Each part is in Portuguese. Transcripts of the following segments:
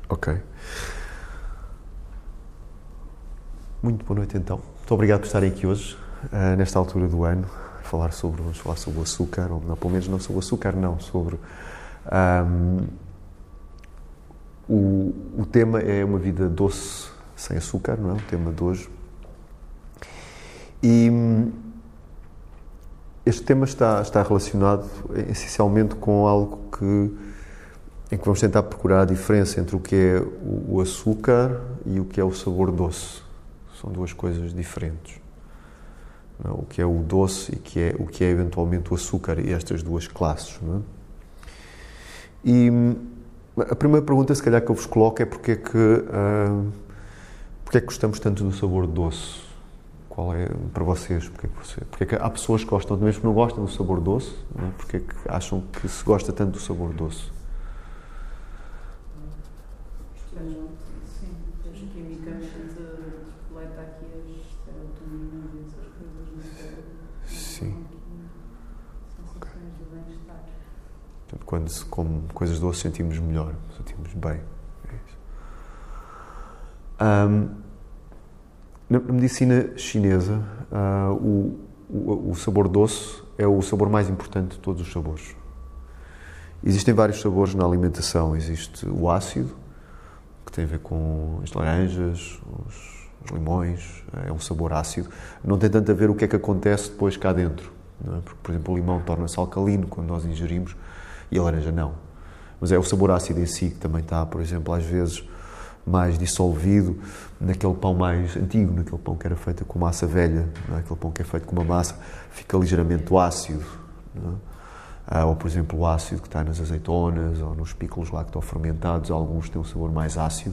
Ok. Muito boa noite, então. Muito obrigado por estarem aqui hoje, nesta altura do ano, vamos falar sobre o açúcar, ou não, pelo menos não sobre o açúcar, não, sobre... o tema é uma vida doce, sem açúcar, não é? O tema de hoje. E este tema está relacionado, essencialmente, com algo em que vamos tentar procurar a diferença entre o que é o açúcar e o que é o sabor doce. São duas coisas diferentes. Não? O que é o doce e o que é eventualmente o açúcar, e estas duas classes. Não é? E a primeira pergunta, se calhar, que eu vos coloco é porque é que gostamos tanto do sabor doce? Qual é, para vocês, porque é que há pessoas que gostam, mesmo que não gostam do sabor doce, não é? Porque é que acham que se gosta tanto do sabor doce? Sim, as químicas deleta aqui as serotoninas e essas coisas no cérebro. Sim. Sensações de bem-estar. Portanto, quando se come coisas doces, sentimos melhor, sentimos bem. É isso. Na medicina chinesa, o sabor doce é o sabor mais importante de todos os sabores. Existem vários sabores na alimentação. Existe o ácido, que tem a ver com as laranjas, os limões, é um sabor ácido. Não tem tanto a ver o que é que acontece depois cá dentro. Não é? Porque, por exemplo, o limão torna-se alcalino quando nós ingerimos e a laranja não. Mas é o sabor ácido em si que também está, por exemplo, às vezes mais dissolvido naquele pão mais antigo, naquele pão que era feito com massa velha, não é? Aquele pão que é feito com uma massa, fica ligeiramente ácido. Não é? Ou, por exemplo, o ácido que está nas azeitonas ou nos pícolos lactofermentados, alguns têm um sabor mais ácido.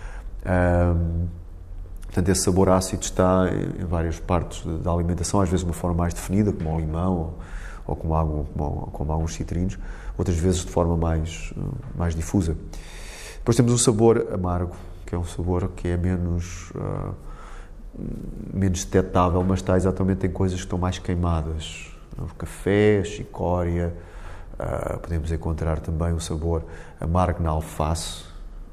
Portanto, esse sabor ácido está em várias partes da alimentação, às vezes de uma forma mais definida, como o limão ou como alguns citrinos, outras vezes de forma mais difusa. Depois temos o sabor amargo, que é um sabor que é menos detectável, mas está exatamente em coisas que estão mais queimadas. O café, a chicória, podemos encontrar também o sabor amargo na alface,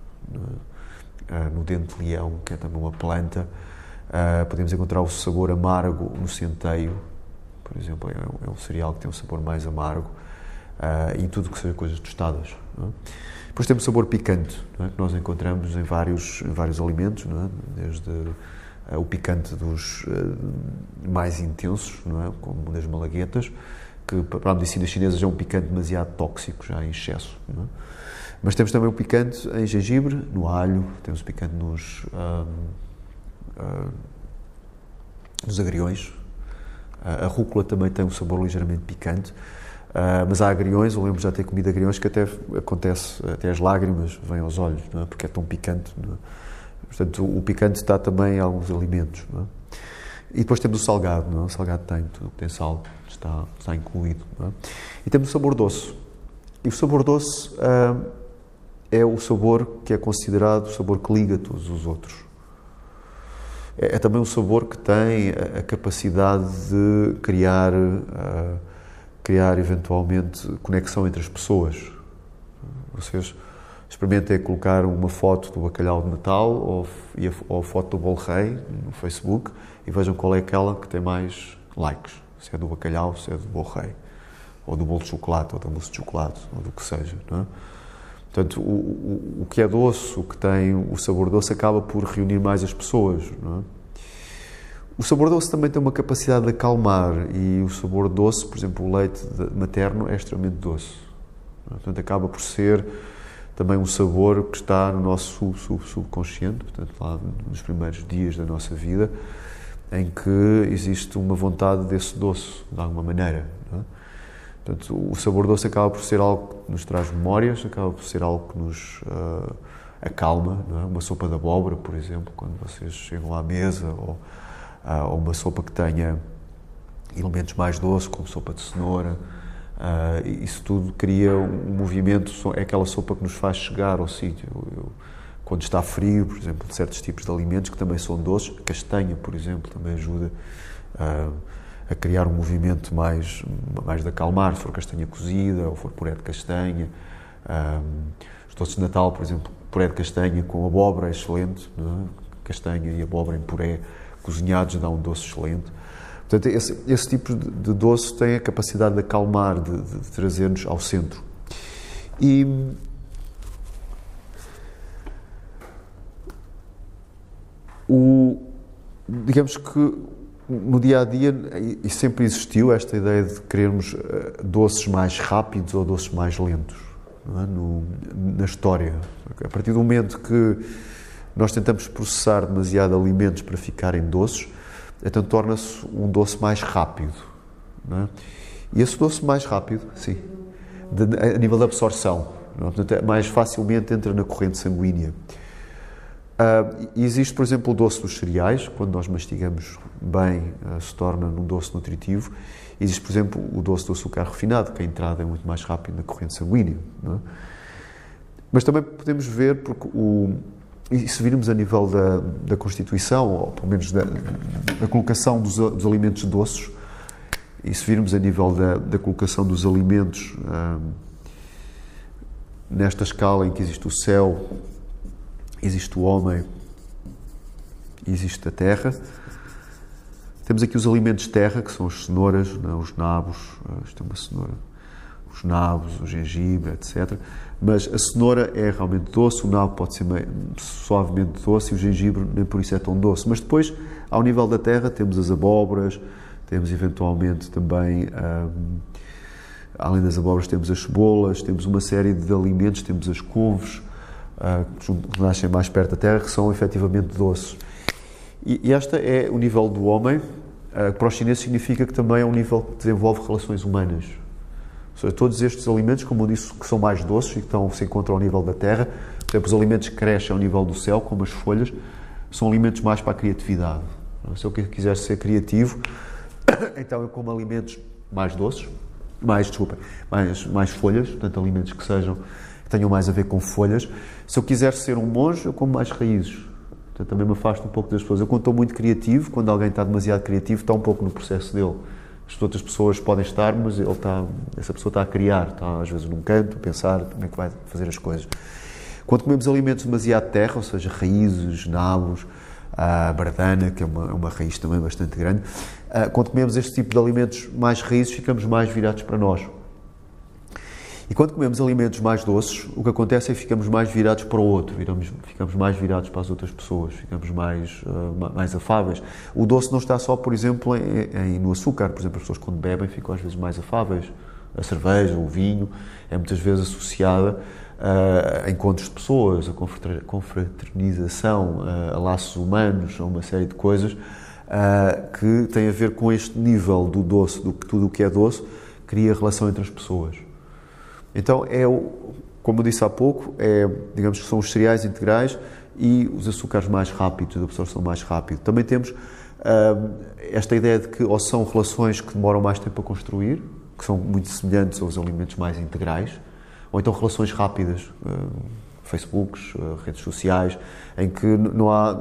no dente de leão, que é também uma planta. Podemos encontrar o sabor amargo no centeio, por exemplo, é um cereal que tem um sabor mais amargo, e tudo que seja coisas tostadas. Não é? Depois temos o sabor picante, não é? Que nós encontramos em vários alimentos, não é? Desde o picante dos mais intensos, não é? Como das malaguetas, que para a medicina chinesa já é um picante demasiado tóxico, já em excesso. Não é? Mas temos também o picante em gengibre, no alho, temos o picante nos agriões. A rúcula também tem um sabor ligeiramente picante, mas há agriões, eu lembro já de ter comido agriões que até acontece, até as lágrimas vêm aos olhos, não é? Porque é tão picante. Não é? Portanto, o picante está também em alguns alimentos. Não é? E depois temos o salgado, não é? O salgado tem tudo que tem sal, está incluído. Não é? E temos o sabor doce. E o sabor doce é o sabor que é considerado o sabor que liga todos os outros. É também um sabor que tem a capacidade de criar eventualmente conexão entre as pessoas. Vocês experimentem colocar uma foto do bacalhau de Natal ou a foto do bolo rei no Facebook e vejam qual é aquela que tem mais likes. Se é do bacalhau, se é do bolo rei, ou do bolo de chocolate, ou da mousse de chocolate, ou do que seja. Não é? Portanto, o que é doce, o que tem o sabor doce, acaba por reunir mais as pessoas. Não é? O sabor doce também tem uma capacidade de acalmar, e o sabor doce, por exemplo, o leite materno é extremamente doce. Não é? Portanto, acaba por ser também um sabor que está no nosso subconsciente, portanto, lá nos primeiros dias da nossa vida, em que existe uma vontade desse doce, de alguma maneira. Não é? Portanto, o sabor doce acaba por ser algo que nos traz memórias, acaba por ser algo que nos acalma. Não é? Uma sopa de abóbora, por exemplo, quando vocês chegam à mesa, ou uma sopa que tenha elementos mais doces, como sopa de cenoura, isso tudo cria um movimento, é aquela sopa que nos faz chegar ao sítio. Quando está frio, por exemplo, certos tipos de alimentos que também são doces, a castanha, por exemplo, também ajuda a criar um movimento mais de acalmar, se for castanha cozida ou for puré de castanha. Os doces de Natal, por exemplo, puré de castanha com abóbora é excelente, não é? Castanha e abóbora em puré cozinhados dá um doce excelente. Portanto, esse tipo de doce tem a capacidade de acalmar, de trazer-nos ao centro. E digamos que no dia-a-dia, e sempre existiu esta ideia de querermos doces mais rápidos ou doces mais lentos, não é? Na história. A partir do momento que nós tentamos processar demasiado alimentos para ficarem doces, então torna-se um doce mais rápido, não é? E esse doce mais rápido, sim, a nível de absorção, não é? Portanto, mais facilmente entra na corrente sanguínea. Existe, por exemplo, o doce dos cereais, quando nós mastigamos bem, se torna um doce nutritivo. Existe, por exemplo, o doce do açúcar refinado, que a entrada é muito mais rápida na corrente sanguínea, não é? Mas também podemos ver, porque e se virmos a nível da constituição, ou pelo menos da colocação dos alimentos doces, e se virmos a nível da colocação dos alimentos nesta escala em que existe o céu, existe o homem, existe a terra. Temos aqui os alimentos terra, que são as cenouras, não, os nabos, isto é uma cenoura, os nabos, o gengibre, etc. Mas a cenoura é realmente doce, o nabo pode ser suavemente doce e o gengibre nem por isso é tão doce. Mas depois, ao nível da terra, temos as abóboras, temos eventualmente também, além das abóboras, temos as cebolas, temos uma série de alimentos, temos as couves, que nascem mais perto da terra, que são efetivamente doces. E este é o nível do homem, que para os chineses significa que também é um nível que desenvolve relações humanas. Ou seja, todos estes alimentos, como eu disse, que são mais doces e que se encontram ao nível da terra, por exemplo, os alimentos que crescem ao nível do céu, como as folhas, são alimentos mais para a criatividade. Se eu quiser ser criativo, então eu como alimentos mais doces, mais folhas, portanto, alimentos que tenham mais a ver com folhas. Se eu quiser ser um monge, eu como mais raízes. Portanto, também me afasto um pouco das pessoas. Eu, quando estou muito criativo, quando alguém está demasiado criativo, está um pouco no processo dele. As outras pessoas podem estar, mas essa pessoa está a criar, está às vezes num canto, a pensar como é que vai fazer as coisas. Quando comemos alimentos demasiado terra, ou seja, raízes, nabos, a bardana, que é uma raiz também bastante grande, quando comemos este tipo de alimentos mais raízes, ficamos mais virados para nós. E quando comemos alimentos mais doces, o que acontece é que ficamos mais virados para o outro, ficamos mais virados para as outras pessoas, ficamos mais afáveis. O doce não está só, por exemplo, no açúcar. Por exemplo, as pessoas quando bebem ficam às vezes mais afáveis. A cerveja, o vinho, é muitas vezes associada a encontros de pessoas, a confraternização, a laços humanos, a uma série de coisas que têm a ver com este nível do doce, tudo o que é doce, cria relação entre as pessoas. Então, como eu disse há pouco, digamos que são os cereais integrais e os açúcares mais rápidos, de absorção mais rápida. Também temos esta ideia de que ou são relações que demoram mais tempo a construir, que são muito semelhantes aos alimentos mais integrais, ou então relações rápidas, Facebooks, redes sociais, em que não há...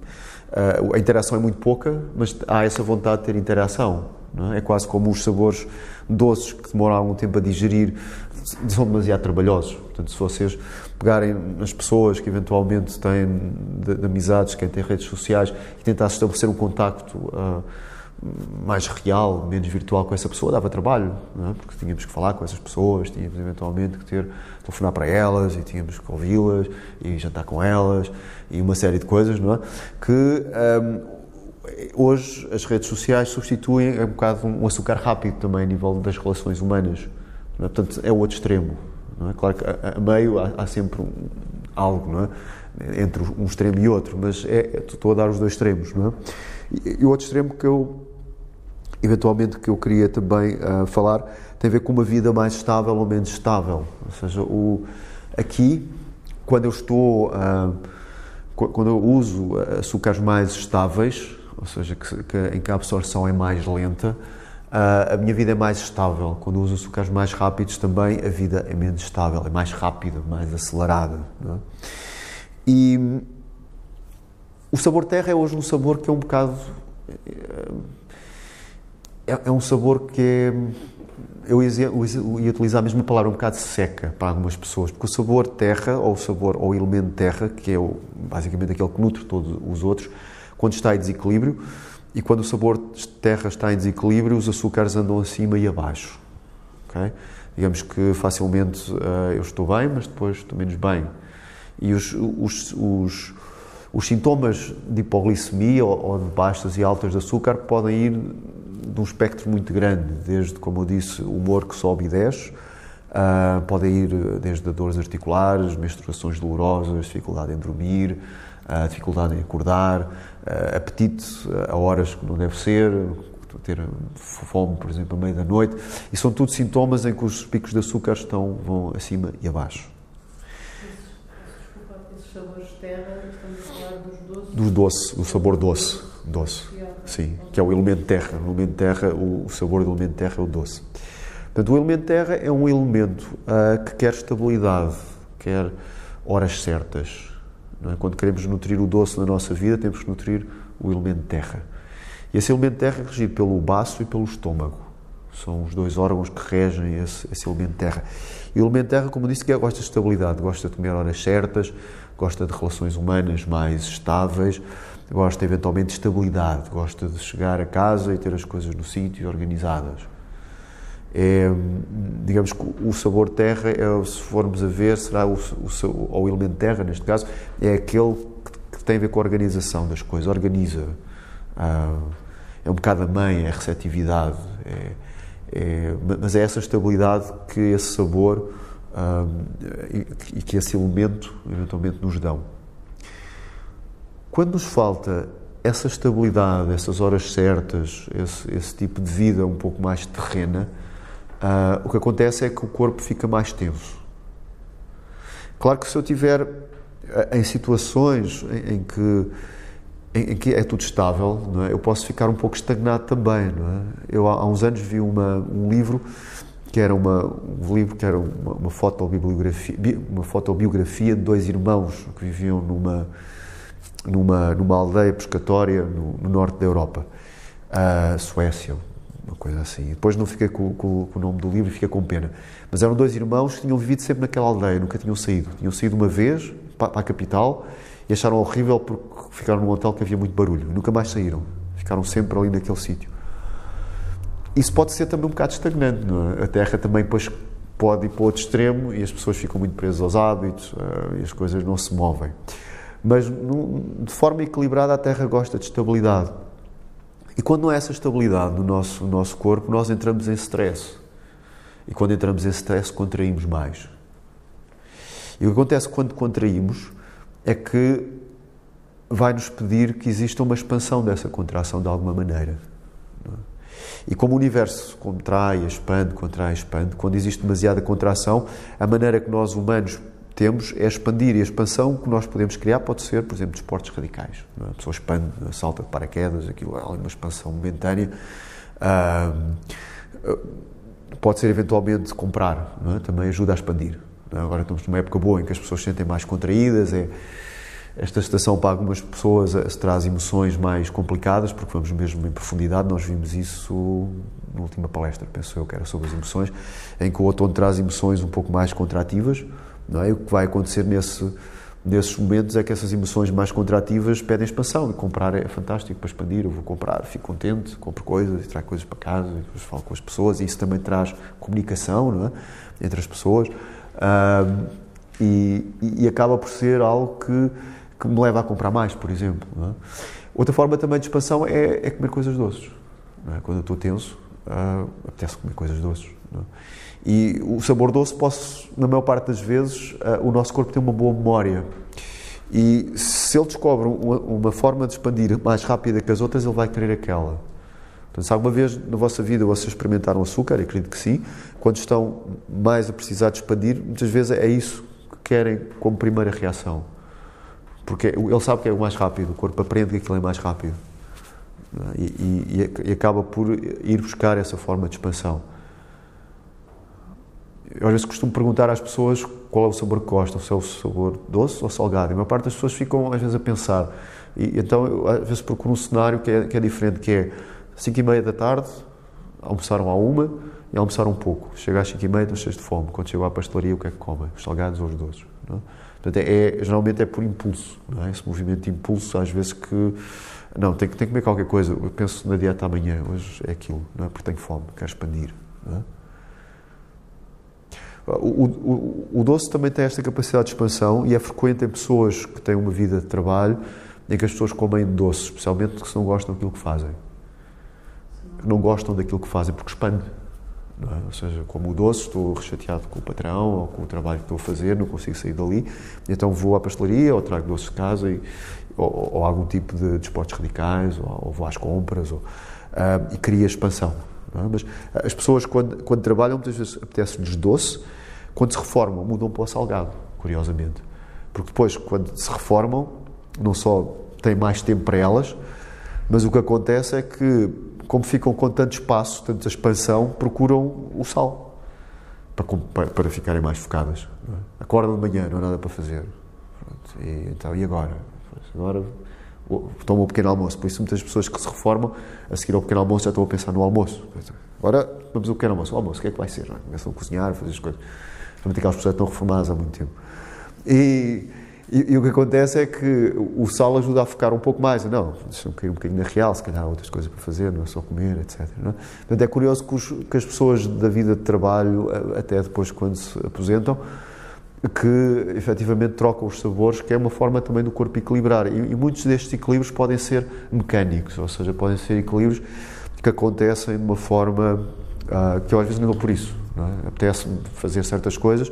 a interação é muito pouca, mas há essa vontade de ter interação. Não é? É quase como os sabores doces que demoram algum tempo a digerir, são demasiado trabalhosos. Portanto, se vocês pegarem nas pessoas que eventualmente têm de amizades, quem tem redes sociais, e tentar estabelecer um contacto mais real, menos virtual com essa pessoa, dava trabalho, não é? Porque tínhamos que falar com essas pessoas, tínhamos eventualmente que telefonar para elas, e tínhamos que ouvi-las, e jantar com elas, e uma série de coisas, não é? Que hoje as redes sociais substituem um bocado um açúcar rápido também a nível das relações humanas, não é? Portanto, é o outro extremo, não é? Claro que a meio há sempre algo, não é? Entre um extremo e outro, mas estou a dar os dois extremos, não é? E o outro extremo que eu queria também falar tem a ver com uma vida mais estável ou menos estável. Ou seja, aqui, quando eu uso açúcares mais estáveis, ou seja, em que a absorção é mais lenta, a minha vida é mais estável. Quando eu uso açúcares mais rápidos também, a vida é menos estável, é mais rápida, mais acelerada, não é? E o sabor terra é hoje um sabor que é um bocado... É um sabor que eu ia utilizar a mesma palavra, um bocado seca para algumas pessoas, porque o sabor terra, ou o sabor, ou o elemento terra, que é basicamente aquele que nutre todos os outros, quando está em desequilíbrio, e quando o sabor terra está em desequilíbrio, os açúcares andam acima e abaixo. Okay? Digamos que facilmente eu estou bem, mas depois estou menos bem. E os sintomas de hipoglicemia ou de baixas e altas de açúcar podem ir de um espectro muito grande, desde, como eu disse, o humor que sobe e desce, podem ir desde dores articulares, menstruações dolorosas, dificuldade em dormir, dificuldade em acordar, apetite a horas que não deve ser, ter fome, por exemplo, à meia da noite, e são tudo sintomas em que os picos de açúcar vão acima e abaixo. Desculpa, esses sabores terra, estamos a falar dos doces? Do doce, do sabor doce. Sim, que é o elemento terra. O elemento terra, o sabor do elemento terra é o doce. Portanto, o elemento terra é um elemento que quer estabilidade, quer horas certas. Não é? Quando queremos nutrir o doce na nossa vida, temos que nutrir o elemento terra. E esse elemento terra é regido pelo baço e pelo estômago. São os dois órgãos que regem esse elemento terra. E o elemento terra, como eu disse, gosta de estabilidade, gosta de comer horas certas, gosta de relações humanas mais estáveis, gosta eventualmente de estabilidade, gosta de chegar a casa e ter as coisas no sítio organizadas. Digamos que o sabor terra, se formos a ver, será o elemento terra, neste caso, é aquele que tem a ver com a organização das coisas, organiza. É um bocado a mãe, é a receptividade, mas é essa estabilidade que esse sabor e que esse elemento eventualmente nos dão. Quando nos falta essa estabilidade, essas horas certas, esse tipo de vida um pouco mais terrena, o que acontece é que o corpo fica mais tenso. Claro que se eu estiver em situações em que é tudo estável, não é? Eu posso ficar um pouco estagnado também, não é? Eu há uns anos vi um livro que era uma fotobiografia de dois irmãos que viviam numa aldeia pescatória no norte da Europa, Suécia, uma coisa assim. Depois não fiquei com o nome do livro e fiquei com pena. Mas eram dois irmãos que tinham vivido sempre naquela aldeia, nunca tinham saído. Tinham saído uma vez para a capital e acharam horrível porque ficaram num hotel que havia muito barulho. Nunca mais saíram. Ficaram sempre ali naquele sítio. Isso pode ser também um bocado estagnante, não é? A Terra também depois pode ir para o outro extremo e as pessoas ficam muito presas aos hábitos e as coisas não se movem. Mas, de forma equilibrada, a Terra gosta de estabilidade. E quando não há essa estabilidade no nosso corpo, nós entramos em stress. E quando entramos em stress, contraímos mais. E o que acontece quando contraímos é que vai-nos pedir que exista uma expansão dessa contração de alguma maneira. E como o universo contrai, expande, quando existe demasiada contração, a maneira que nós humanos temos é expandir, e a expansão que nós podemos criar pode ser, por exemplo, de esportes radicais. Não é? A pessoa expande, salta de paraquedas, aquilo é uma expansão momentânea. Pode ser eventualmente comprar, não é? Também ajuda a expandir. Não é? Agora estamos numa época boa em que as pessoas se sentem mais contraídas, esta estação para algumas pessoas se traz emoções mais complicadas, porque vamos mesmo em profundidade. Nós vimos isso na última palestra, penso eu, que era sobre as emoções, em que o outono traz emoções um pouco mais contrativas, não é? O que vai acontecer nesses momentos é que essas emoções mais contrativas pedem expansão, e comprar é fantástico para expandir. Eu vou comprar, fico contente, compro coisas e trago coisas para casa, e depois falo com as pessoas, e isso também traz comunicação, não é? Entre as pessoas, e acaba por ser algo que me leva a comprar mais, por exemplo. Não é? Outra forma também de expansão é comer coisas doces. Não é? Quando eu estou tenso, apetece comer coisas doces. Não é? E o sabor doce, na maior parte das vezes, o nosso corpo tem uma boa memória. E se ele descobre uma forma de expandir mais rápida que as outras, ele vai querer aquela. Portanto, se alguma vez na vossa vida vocês experimentaram açúcar, eu acredito que sim, quando estão mais a precisar de expandir, muitas vezes é isso que querem como primeira reação. Porque ele sabe que é o mais rápido, o corpo aprende que aquilo é mais rápido. E acaba por ir buscar essa forma de expansão. Eu às vezes costumo perguntar às pessoas qual é o sabor que gostam, se é o sabor doce ou salgado. E a maior parte das pessoas ficam às vezes a pensar. E então eu às vezes procuro um cenário que é diferente, que é 5h30 da tarde, almoçaram à 1h, e almoçar um pouco. Chega às 5h30, estão cheios de fome. Quando chegam à pastelaria, o que é que comem? Os salgados ou os doces? Não é? Portanto, geralmente é por impulso, não é? Esse movimento de impulso, às vezes que... Não, tenho que comer qualquer coisa. Eu penso na dieta amanhã, hoje é aquilo, não é? Porque tenho fome, quero expandir. Não é? O doce também tem esta capacidade de expansão e é frequente em pessoas que têm uma vida de trabalho em que as pessoas comem doce, especialmente que não gostam daquilo que fazem. Que não gostam daquilo que fazem porque expande. Não é? Ou seja, como o doce, estou chateado com o patrão ou com o trabalho que estou a fazer, não consigo sair dali, então vou à pastelaria ou trago doces de casa ou algum tipo de esportes radicais ou vou às compras e cria expansão. Não é? Mas as pessoas, quando trabalham, muitas vezes apetece-lhes doce, quando se reformam, mudam para o salgado, curiosamente. Porque depois, quando se reformam, não só têm mais tempo para elas, mas o que acontece é que, como ficam com tanto espaço, tanta expansão, procuram o sal para ficarem mais focadas. Não é? Acordam de manhã, não há nada para fazer. E agora? Agora tomo um pequeno almoço. Por isso, muitas pessoas que se reformam, a seguir ao pequeno almoço, já estão a pensar no almoço. Agora, vamos ao pequeno almoço. O almoço, o que é que vai ser? Não é? Começam a cozinhar, a fazer as coisas. Realmente aquelas pessoas estão reformadas há muito tempo. E o que acontece é que o sal ajuda a focar um pouco mais. Não, deixa-me cair um bocadinho na real, se calhar há outras coisas para fazer, não é só comer, etc. Não é? Portanto, é curioso que as pessoas da vida de trabalho, até depois quando se aposentam, que efetivamente trocam os sabores, que é uma forma também do corpo equilibrar. E muitos destes equilíbrios podem ser mecânicos, ou seja, podem ser equilíbrios que acontecem de uma forma que eu às vezes não dou por isso. Não é? Apetece-me fazer certas coisas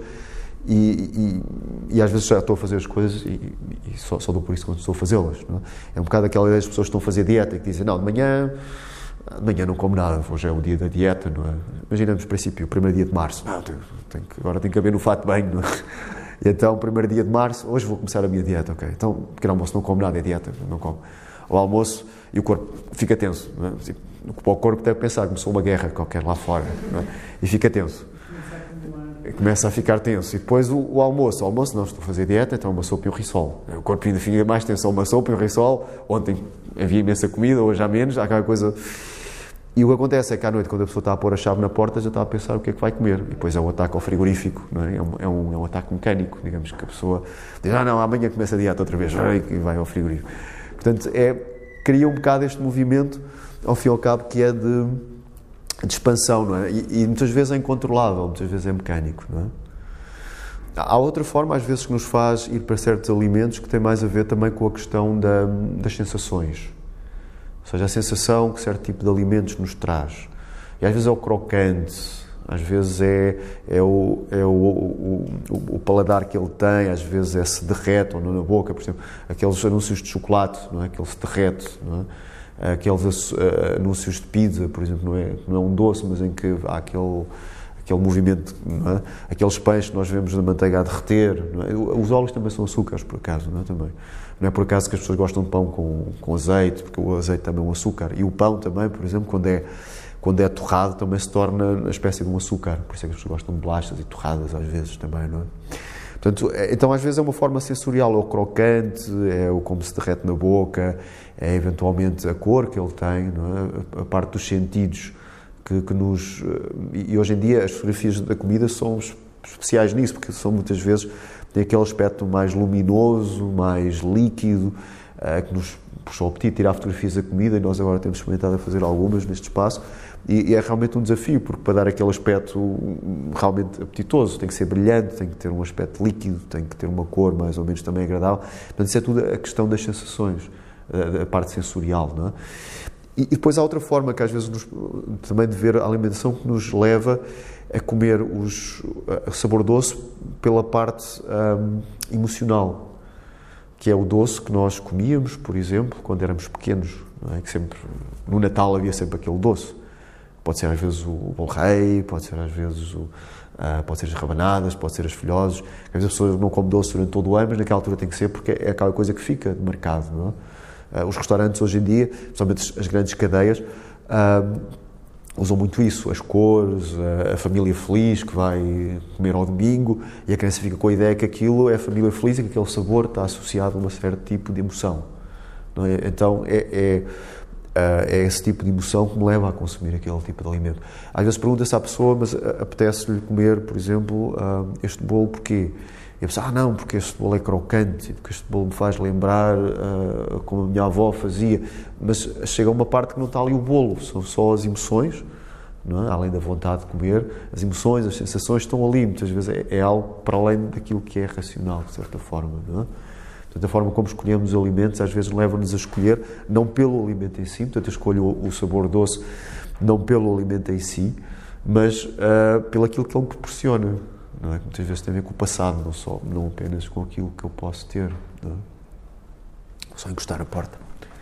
e às vezes já estou a fazer as coisas e só dou por isso quando estou a fazê-las. Não é? É um bocado aquela ideia das pessoas que estão a fazer dieta e que dizem, não, de manhã não como nada, hoje é o dia da dieta, não é? Imaginamos, no princípio, o primeiro dia de março, agora tenho que haver no fato de banho, não é? E então, primeiro dia de março, hoje vou começar a minha dieta, ok? Então, pequeno almoço, não como nada, é dieta, não como. O almoço e o corpo fica tenso, não é? O corpo deve pensar, começou uma guerra qualquer lá fora, não é? E fica tenso. Começa a ficar tenso. E depois o almoço. O almoço, não, estou a fazer dieta, então uma sopa e um risol. O corpo ainda fica mais tenso, uma sopa e um risol. Ontem havia imensa comida, hoje há menos, há aquela coisa... E o que acontece é que à noite, quando a pessoa está a pôr a chave na porta, já está a pensar o que é que vai comer. E depois é um ataque ao frigorífico, não é? É um ataque mecânico, digamos, que a pessoa diz, não, amanhã começa a dieta outra vez, e vai ao frigorífico. Portanto, cria um bocado este movimento, ao fim e ao cabo, que é de expansão, não é? E muitas vezes é incontrolável, muitas vezes é mecânico, não é? Há outra forma, às vezes, que nos faz ir para certos alimentos que tem mais a ver também com a questão das sensações. Ou seja, a sensação que certo tipo de alimentos nos traz. E às vezes é o crocante, às vezes é o paladar que ele tem, às vezes se derrete ou não na boca, por exemplo, aqueles anúncios de chocolate, não é? Que ele se derrete, não é? Aqueles anúncios de pizza, por exemplo, não é um doce, mas em que há aquele movimento, não é? Aqueles pães que nós vemos na manteiga a derreter, não é? Os óleos também são açúcares, por acaso, não é? Também. Não é por acaso que as pessoas gostam de pão com azeite, porque o azeite também é um açúcar. E o pão também, por exemplo, quando é torrado, também se torna uma espécie de um açúcar. Por isso é que as pessoas gostam de bolachas e torradas, às vezes, também, não é? Portanto, então, às vezes é uma forma sensorial, é o crocante, é o como se derrete na boca, é eventualmente a cor que ele tem, não é? A parte dos sentidos que nos... E hoje em dia as fotografias da comida são especiais nisso, porque são muitas vezes... Tem aquele aspecto mais luminoso, mais líquido, que nos puxou o apetite, tirar fotografias da comida, e nós agora temos experimentado a fazer algumas neste espaço, e é realmente um desafio, porque para dar aquele aspecto realmente apetitoso, tem que ser brilhante, tem que ter um aspecto líquido, tem que ter uma cor mais ou menos também agradável. Portanto, isso é tudo a questão das sensações, a parte sensorial, não é? E depois há outra forma que às vezes também de ver a alimentação que nos leva a comer o sabor doce pela parte emocional, que é o doce que nós comíamos, por exemplo, quando éramos pequenos, não é? Que sempre, no Natal havia sempre aquele doce. Pode ser às vezes o bolo rei, pode ser às vezes pode ser as rabanadas, pode ser as filhoses. Às vezes as pessoas não comem doce durante todo o ano, mas naquela altura tem que ser porque é aquela coisa que fica de mercado, não é? Os restaurantes hoje em dia, principalmente as grandes cadeias, usam muito isso, as cores, a família feliz que vai comer ao domingo, e a criança fica com a ideia que aquilo é a família feliz e que aquele sabor está associado a um certo tipo de emoção. Não é? Então, é esse tipo de emoção que me leva a consumir aquele tipo de alimento. Às vezes pergunta-se à pessoa, mas apetece-lhe comer, por exemplo, este bolo porquê? E a pessoa, não, porque este bolo é crocante, porque este bolo me faz lembrar como a minha avó fazia. Mas chega a uma parte que não está ali o bolo, são só as emoções, não é? Além da vontade de comer, as emoções, as sensações estão ali. Muitas vezes é algo para além daquilo que é racional, de certa forma, não é? Portanto, a forma como escolhemos os alimentos às vezes leva-nos a escolher, não pelo alimento em si, portanto eu escolho o sabor doce não pelo alimento em si, mas pelo aquilo que ele me proporciona, não é? Que muitas vezes tem a ver com o passado, não apenas com aquilo que eu posso ter, não é? Só encostar a porta.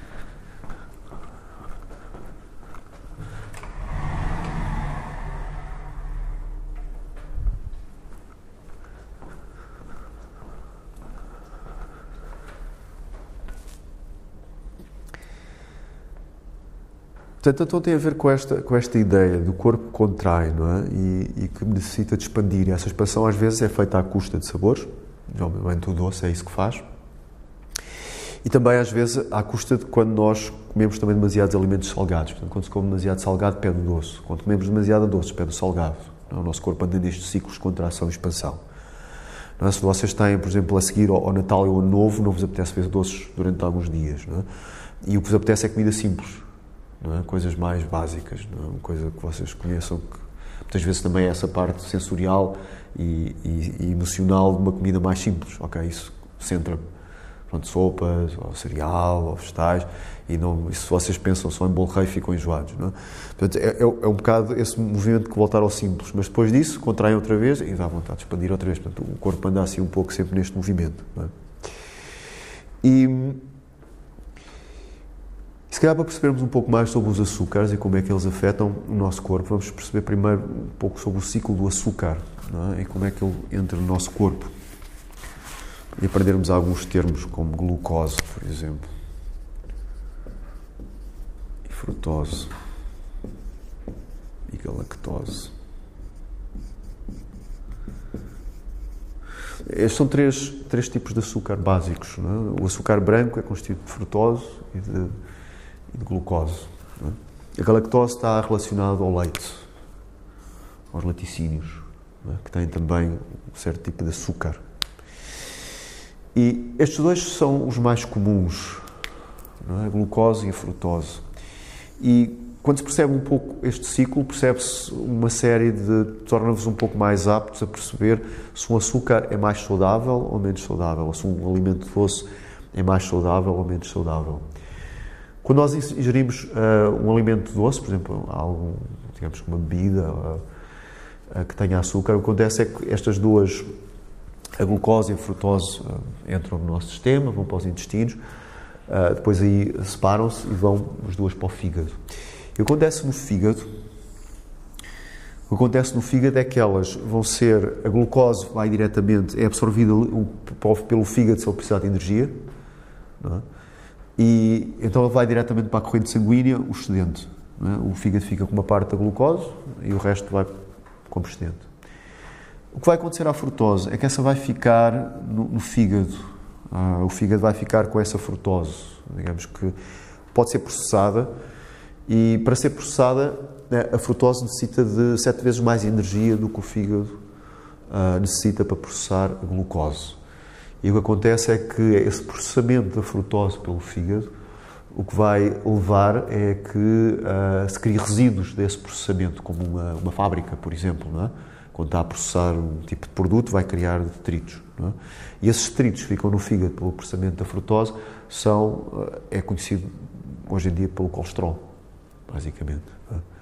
Portanto, então tem a ver com esta ideia do corpo que contrai, não é? E que necessita de expandir. E essa expansão às vezes é feita à custa de sabores, obviamente o doce é isso que faz. E também às vezes à custa de quando nós comemos também demasiados alimentos salgados. Portanto, quando se come demasiado salgado, pede o doce. Quando comemos demasiado doce, pede o salgado. Não é? O nosso corpo anda nestes ciclos de contração e expansão. Não é? Se vocês têm, por exemplo, a seguir ao Natal e ao Ano Novo, não vos apetece ver doces durante alguns dias. Não é? E o que vos apetece é comida simples. Não é? Coisas mais básicas, não é? Uma coisa que vocês conheçam, que muitas vezes também é essa parte sensorial e emocional de uma comida mais simples, ok? Isso centra, pronto, sopas, ou cereal, ou vegetais, e se vocês pensam só em bolo rei, ficam enjoados, não é? Portanto, é um bocado esse movimento de voltar ao simples, mas depois disso contraem outra vez e dá vontade de expandir outra vez, portanto o corpo anda assim um pouco sempre neste movimento, não é? E se calhar para percebermos um pouco mais sobre os açúcares e como é que eles afetam o nosso corpo, vamos perceber primeiro um pouco sobre o ciclo do açúcar, não é? E como é que ele entra no nosso corpo. E aprendermos alguns termos como glucose, por exemplo, e frutose, e galactose. Estes são três tipos de açúcar básicos, não é? O açúcar branco é constituído de frutose e de glucose. Não é? A galactose está relacionada ao leite, aos laticínios, não é? Que têm também um certo tipo de açúcar. E estes dois são os mais comuns, não é? A glucose e a frutose. E quando se percebe um pouco este ciclo, percebe-se uma série torna-vos um pouco mais aptos a perceber se um açúcar é mais saudável ou menos saudável, ou se um alimento doce é mais saudável ou menos saudável. Quando nós ingerimos um alimento doce, por exemplo, algo, digamos, uma bebida que tenha açúcar, o que acontece é que estas duas, a glucose e a frutose, entram no nosso sistema, vão para os intestinos, depois aí separam-se e vão as duas para o fígado. E o que acontece no fígado é que elas vão ser, a glucose vai diretamente, é absorvida pelo fígado se ele precisar de energia, não é? E então ele vai diretamente para a corrente sanguínea, o excedente. Não é? O fígado fica com uma parte da glucose e o resto vai como excedente. O que vai acontecer à frutose é que essa vai ficar no fígado. O fígado vai ficar com essa frutose, digamos que pode ser processada, e para ser processada a frutose necessita de 7 vezes mais energia do que o fígado necessita para processar a glucose. E o que acontece é que esse processamento da frutose pelo fígado, o que vai levar é que se crie resíduos desse processamento, como uma fábrica, por exemplo, não é? Quando está a processar um tipo de produto, vai criar detritos, não é? E esses detritos ficam no fígado pelo processamento da frutose, é conhecido hoje em dia pelo colesterol, basicamente. Não é?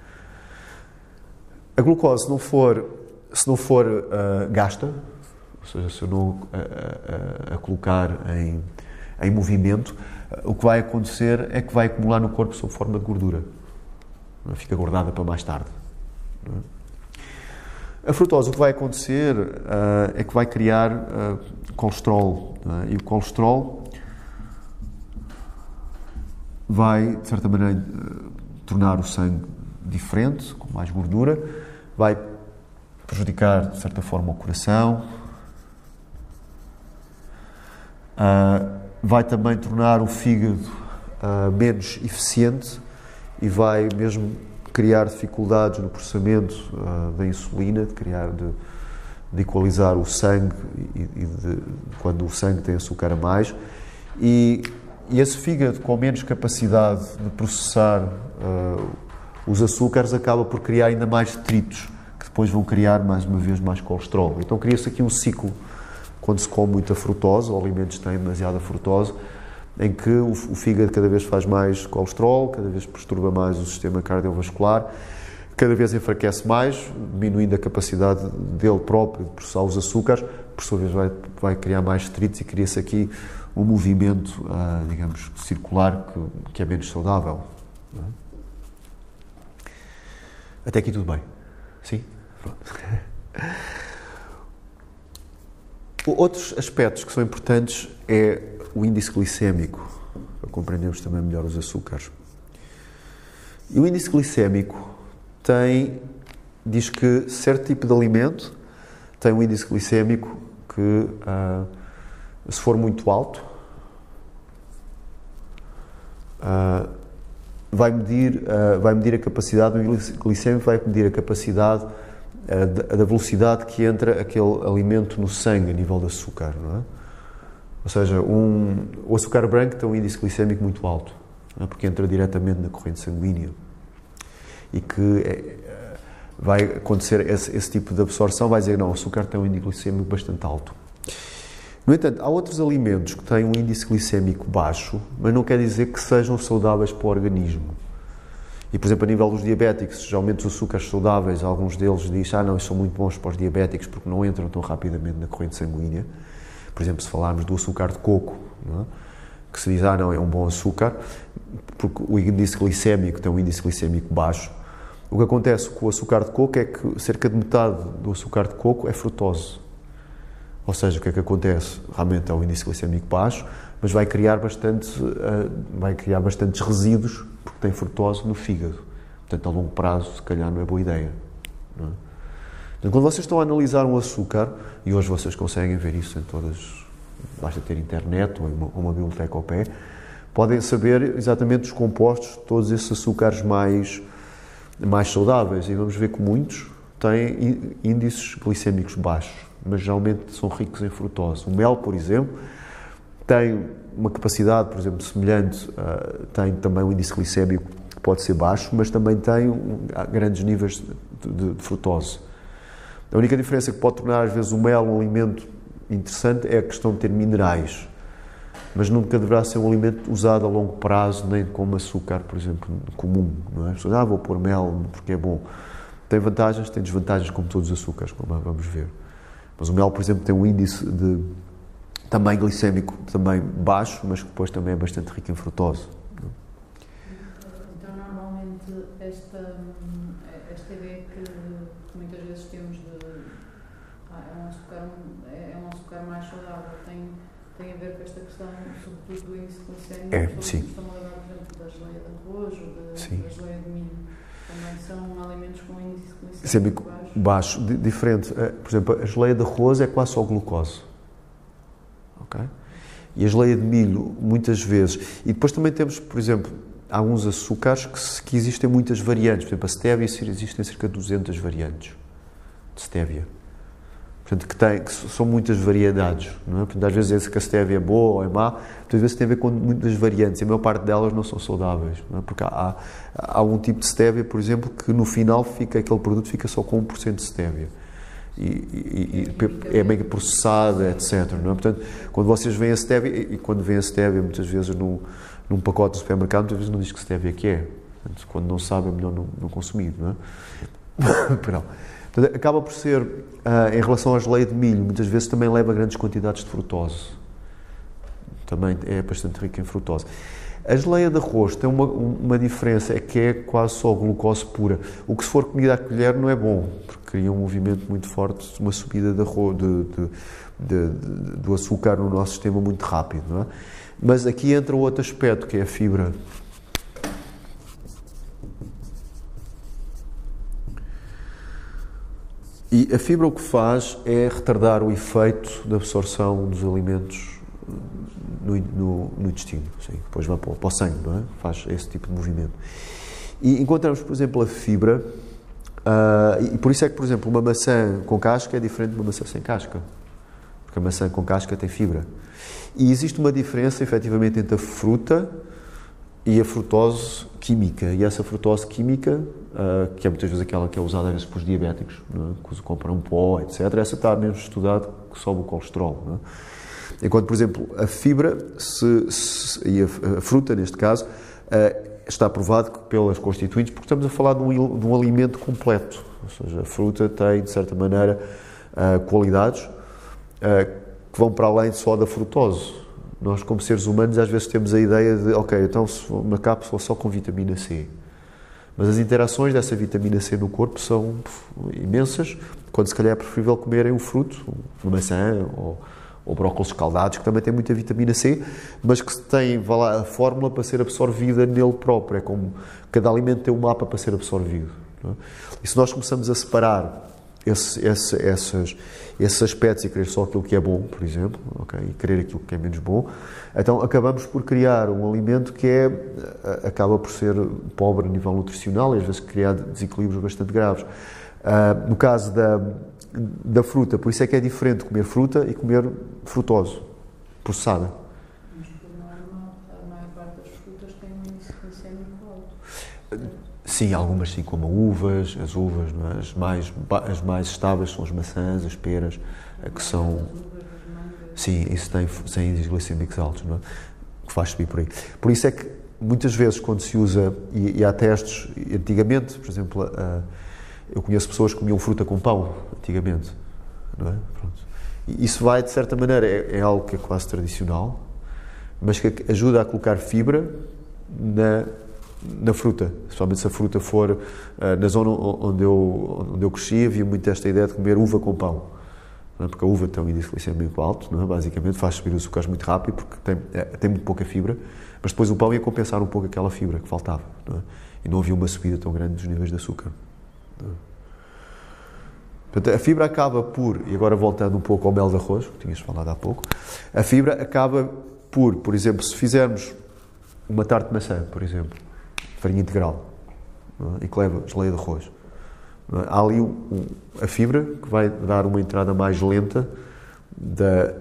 A glucose, se não for gasta, ou seja, se eu não a colocar em movimento, o que vai acontecer é que vai acumular no corpo sob forma de gordura. Fica guardada para mais tarde. A frutose, o que vai acontecer é que vai criar colesterol. E o colesterol vai, de certa maneira, tornar o sangue diferente, com mais gordura, vai prejudicar, de certa forma, o coração, vai também tornar o fígado menos eficiente e vai mesmo criar dificuldades no processamento da insulina, de equalizar o sangue quando o sangue tem açúcar a mais, e esse fígado com menos capacidade de processar os açúcares acaba por criar ainda mais detritos, que depois vão criar mais uma vez mais colesterol. Então cria-se aqui um ciclo, quando se come muita frutose, ou alimentos que têm demasiada frutose, em que o fígado cada vez faz mais colesterol, cada vez perturba mais o sistema cardiovascular, cada vez enfraquece mais, diminuindo a capacidade dele próprio de processar os açúcares, por sua vez vai criar mais detritos, e cria-se aqui um movimento, digamos, circular que é menos saudável. Não é? Até aqui tudo bem? Sim? Pronto. Outros aspectos que são importantes é o índice glicémico, para compreendermos também melhor os açúcares. E o índice glicémico diz que certo tipo de alimento tem um índice glicémico que, se for muito alto, vai medir a capacidade, o índice glicémico vai medir a capacidade da velocidade que entra aquele alimento no sangue a nível de açúcar, não é? Ou seja, o açúcar branco tem um índice glicémico muito alto, não é? Porque entra diretamente na corrente sanguínea, e que vai acontecer esse tipo de absorção, vai dizer, não, o açúcar tem um índice glicémico bastante alto. No entanto, há outros alimentos que têm um índice glicémico baixo, mas não quer dizer que sejam saudáveis para o organismo. E, por exemplo, a nível dos diabéticos, geralmente os açúcares saudáveis, alguns deles dizem, não, são muito bons para os diabéticos porque não entram tão rapidamente na corrente sanguínea. Por exemplo, se falarmos do açúcar de coco, não é? Que se diz, não, é um bom açúcar, porque o índice glicémico tem um índice glicémico baixo. O que acontece com o açúcar de coco é que cerca de metade do açúcar de coco é frutose. Ou seja, o que é que acontece? Realmente é um índice glicémico baixo, mas vai criar bastantes resíduos, porque tem frutose no fígado. Portanto, a longo prazo, se calhar, não é boa ideia. Não é? Então, quando vocês estão a analisar um açúcar, e hoje vocês conseguem ver isso em todas, basta ter internet ou uma biblioteca ao pé, podem saber exatamente os compostos de todos esses açúcares mais saudáveis. E vamos ver que muitos têm índices glicémicos baixos, mas geralmente são ricos em frutose. O mel, por exemplo, tem uma capacidade, por exemplo, semelhante, tem também um índice glicémico que pode ser baixo, mas também tem grandes níveis de frutose. A única diferença que pode tornar, às vezes, o mel um alimento interessante é a questão de ter minerais, mas nunca deverá ser um alimento usado a longo prazo, nem como açúcar, por exemplo, comum. Não é? As pessoas, vou pôr mel porque é bom. Tem vantagens, tem desvantagens, como todos os açúcares, como vamos ver. Mas o mel, por exemplo, tem um índice também glicémico também baixo, mas que depois também é bastante rico em frutose. Então, normalmente, esta ideia que muitas vezes temos de é um açúcar mais saudável, tem a ver com esta questão, sobretudo do índice glicémico, sim. Estão a lembrar, por exemplo, da geleia de arroz ou da geleia de milho. Também são alimentos com índice glicémico baixo. Diferente. Por exemplo, a geleia de arroz é quase só glucose. Okay? E a geleia de milho, muitas vezes. E depois também temos, por exemplo, alguns açúcares que existem muitas variantes. Por exemplo, a stevia, existem cerca de 200 variantes de stevia. Portanto, que são muitas variedades. Não é? Portanto, às vezes que a stevia é boa ou é má, muitas vezes tem a ver com muitas variantes. E a maior parte delas não são saudáveis. Não é? Porque há um tipo de stevia, por exemplo, que no final aquele produto fica só com 1% de stevia. E é meio processada, etc. Não é? Portanto, quando vocês veem a stevia, e quando veem a stevia muitas vezes num pacote do supermercado, muitas vezes não diz que stevia que é. Portanto, quando não sabe, é melhor não consumir. Não é? Perdão. Portanto, acaba por ser, em relação à geleia de milho, muitas vezes também leva grandes quantidades de frutose. Também é bastante rica em frutose. A geleia de arroz tem uma diferença, é que é quase só glucose pura. O que, se for comida à colher, não é bom, porque cria um movimento muito forte, uma subida do açúcar no nosso sistema muito rápido. Não é? Mas aqui entra outro aspecto, que é a fibra. E a fibra o que faz é retardar o efeito da absorção dos alimentos no intestino. Sim, depois vai para o sangue, não é? Faz esse tipo de movimento. E encontramos, por exemplo, a fibra, e por isso é que, por exemplo, uma maçã com casca é diferente de uma maçã sem casca, porque a maçã com casca tem fibra. E existe uma diferença, efetivamente, entre a fruta e a frutose química. E essa frutose química, que é muitas vezes aquela que é usada às vezes por diabéticos, não é? Que compram pó, etc., essa está menos estudada, que sobe o colesterol. Não é? Enquanto, por exemplo, a fibra e a fruta, neste caso, está provado que pelas constituintes, porque estamos a falar de um alimento completo. Ou seja, a fruta tem, de certa maneira, qualidades que vão para além só da frutose. Nós, como seres humanos, às vezes temos a ideia de, ok, então uma cápsula só com vitamina C. Mas as interações dessa vitamina C no corpo são imensas, quando se calhar é preferível comerem um fruto, uma maçã ou brócolos escaldados, que também tem muita vitamina C, mas que tem a fórmula para ser absorvida nele próprio. É como cada alimento tem um mapa para ser absorvido. Não é? E se nós começamos a separar esses aspectos e querer só aquilo que é bom, por exemplo, okay, e querer aquilo que é menos bom, então acabamos por criar um alimento que acaba por ser pobre a nível nutricional e às vezes criar desequilíbrios bastante graves. No caso da fruta, por isso é que é diferente comer fruta e comer frutose processada. Mas por norma, a maior parte das frutas tem um índice glicémico alto. Sim, algumas sim, como uvas, as uvas, não é? As mais estáveis são as maçãs, as peras, que são... Sim, isso tem índices glicêmicos altos, não é? Que faz subir por aí. Por isso é que, muitas vezes, quando se usa, e há testes, antigamente, por exemplo, eu conheço pessoas que comiam fruta com pão, antigamente, não é? Pronto. E isso vai, de certa maneira, é algo que é quase tradicional, mas que ajuda a colocar fibra na fruta, especialmente se a fruta for na zona onde eu cresci, havia muito esta ideia de comer uva com pão, não é? Porque a uva tem um índice glicêmico alto, não é? Basicamente faz subir os açúcares muito rápido porque tem muito pouca fibra, mas depois o pão ia compensar um pouco aquela fibra que faltava, não é? E não havia uma subida tão grande dos níveis de açúcar. Não é? Portanto, a fibra acaba e agora voltando um pouco ao mel de arroz, que tinhas falado há pouco, a fibra acaba por exemplo, se fizermos uma tarte de maçã, por exemplo, farinha integral, e que leva geleia de arroz. Há ali a fibra que vai dar uma entrada mais lenta da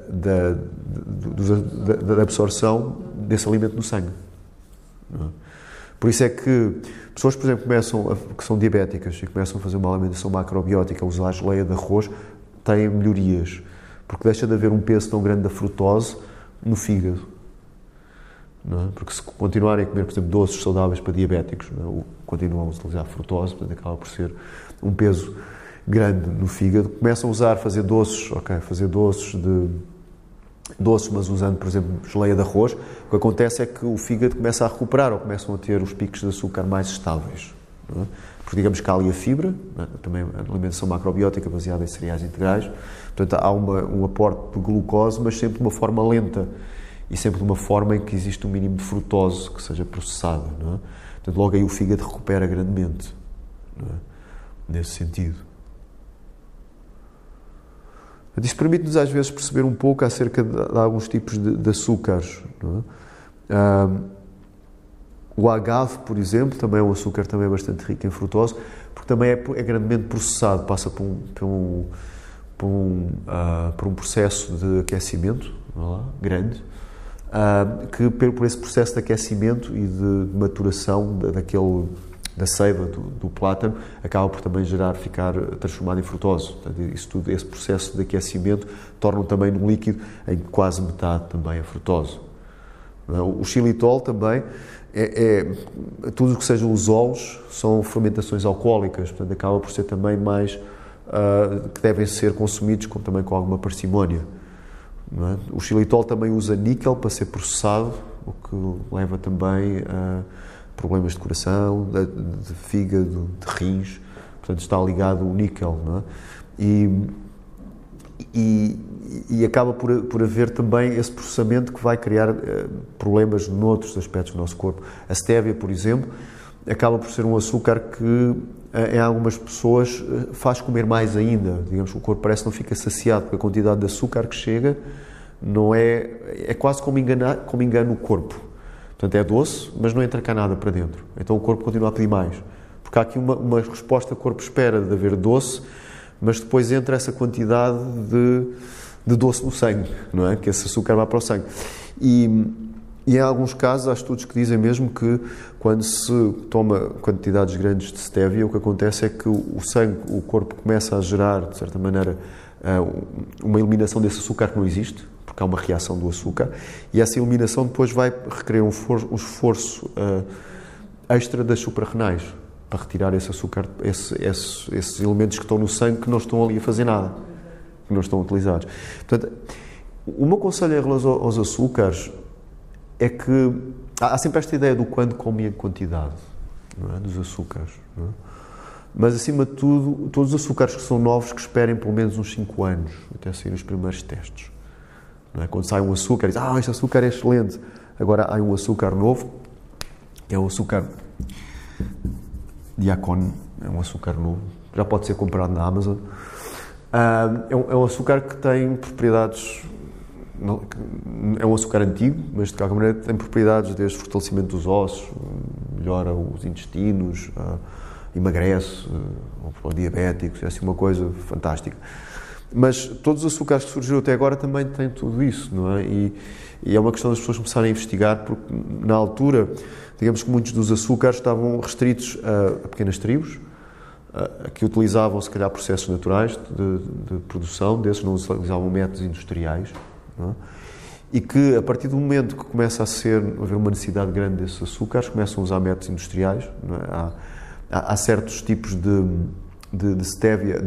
absorção desse alimento no sangue. Por isso é que pessoas, por exemplo, que são diabéticas e começam a fazer uma alimentação macrobiótica, a usar a geleia de arroz, têm melhorias, porque deixa de haver um peso tão grande da frutose no fígado. Não é? Porque se continuarem a comer, por exemplo, doces saudáveis para diabéticos, não é? Continuam a utilizar frutose, portanto acaba por ser um peso grande no fígado. Começam a fazer doces, mas usando, por exemplo, geleia de arroz. O que acontece é que o fígado começa a recuperar ou começam a ter os picos de açúcar mais estáveis. Não é? Porque digamos que há ali a fibra, não é? Também a alimentação macrobiótica baseada em cereais integrais, portanto há um aporte de glucose, mas sempre de uma forma lenta. E sempre de uma forma em que existe um mínimo de frutose que seja processada, não é? Portanto, logo aí o fígado recupera grandemente, não é? Nesse sentido. Portanto, isso permite-nos às vezes perceber um pouco acerca de alguns tipos de açúcares, não é? O agave, por exemplo, também é um açúcar também bastante rico em frutose, porque também é grandemente processado, passa por um processo de aquecimento, não é? Grande, que por esse processo de aquecimento e de maturação da seiva do plátano acaba por também ficar transformado em frutose. Portanto, esse processo de aquecimento torna também num líquido em que quase metade também é frutose. O xilitol também tudo o que sejam os óleos são fermentações alcoólicas, portanto acaba por ser também mais que devem ser consumidos também com alguma parcimónia. Não é? O xilitol também usa níquel para ser processado, o que leva também a problemas de coração, de fígado, de rins. Portanto, está ligado o níquel. Não é? E acaba por haver também esse processamento que vai criar problemas noutros aspectos do nosso corpo. A stevia, por exemplo, acaba por ser um açúcar que em algumas pessoas faz comer mais ainda. Digamos que o corpo parece que não fica saciado, porque a quantidade de açúcar que chega não é quase como engana o corpo. Portanto, é doce, mas não entra cá nada para dentro. Então o corpo continua a pedir mais. Porque há aqui uma resposta que o corpo espera de haver doce, mas depois entra essa quantidade de doce no sangue, não é? Que esse açúcar vai para o sangue. E em alguns casos há estudos que dizem mesmo que quando se toma quantidades grandes de stevia, o que acontece é que o sangue, o corpo começa a gerar, de certa maneira, uma eliminação desse açúcar que não existe, porque há uma reação do açúcar, e essa eliminação depois vai requerer um esforço extra das suprarrenais, para retirar esse açúcar, esses elementos que estão no sangue que não estão ali a fazer nada, que não estão utilizados. Portanto, o meu conselho em relação aos açúcares é que há sempre esta ideia do quando come e a quantidade, não é? Dos açúcares. Não é? Mas, acima de tudo, todos os açúcares que são novos, que esperem pelo menos uns 5 anos, até sair os primeiros testes. Não é? Quando sai um açúcar, diz, este açúcar é excelente. Agora, há um açúcar novo, que é o açúcar Diacon, é um açúcar novo, já pode ser comprado na Amazon. É um açúcar que tem propriedades, é um açúcar antigo, mas de qualquer maneira tem propriedades desde fortalecimento dos ossos, melhora os intestinos, emagrece, ou diabéticos, é assim uma coisa fantástica. Mas todos os açúcares que surgiram até agora também têm tudo isso, não é? E é uma questão das pessoas começarem a investigar, porque na altura, digamos que muitos dos açúcares estavam restritos a pequenas tribos, que utilizavam, se calhar, processos naturais de produção, desses não utilizavam métodos industriais, não é? E que, a partir do momento que começa a haver uma necessidade grande desses açúcares, começam a usar métodos industriais, não é? Há certos tipos de stevia,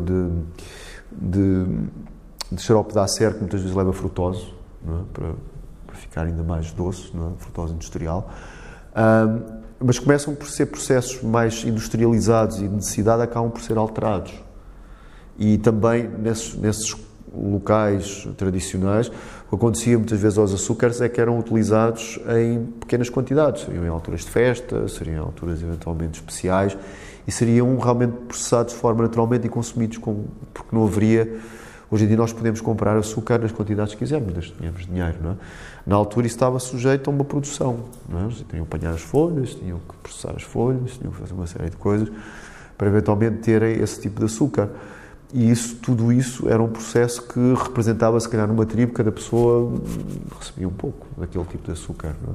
de xarope de acer que muitas vezes leva frutose, não é? para ficar ainda mais doce, não é? Frutose industrial. Mas começam por ser processos mais industrializados e de necessidade acabam por ser alterados. E também nesses locais tradicionais, o que acontecia muitas vezes aos açúcares é que eram utilizados em pequenas quantidades, seriam em alturas de festa, seriam em alturas eventualmente especiais e seriam realmente processados de forma naturalmente e consumidos porque não haveria. Hoje em dia nós podemos comprar açúcar nas quantidades que quisermos, desde que tenhamos dinheiro, não é? Na altura isso estava sujeito a uma produção, não é? Eles tinham que apanhar as folhas, tinham que processar as folhas, tinham que fazer uma série de coisas para eventualmente terem esse tipo de açúcar. E tudo isso era um processo que representava, se calhar, numa tribo, cada pessoa recebia um pouco daquele tipo de açúcar, não é?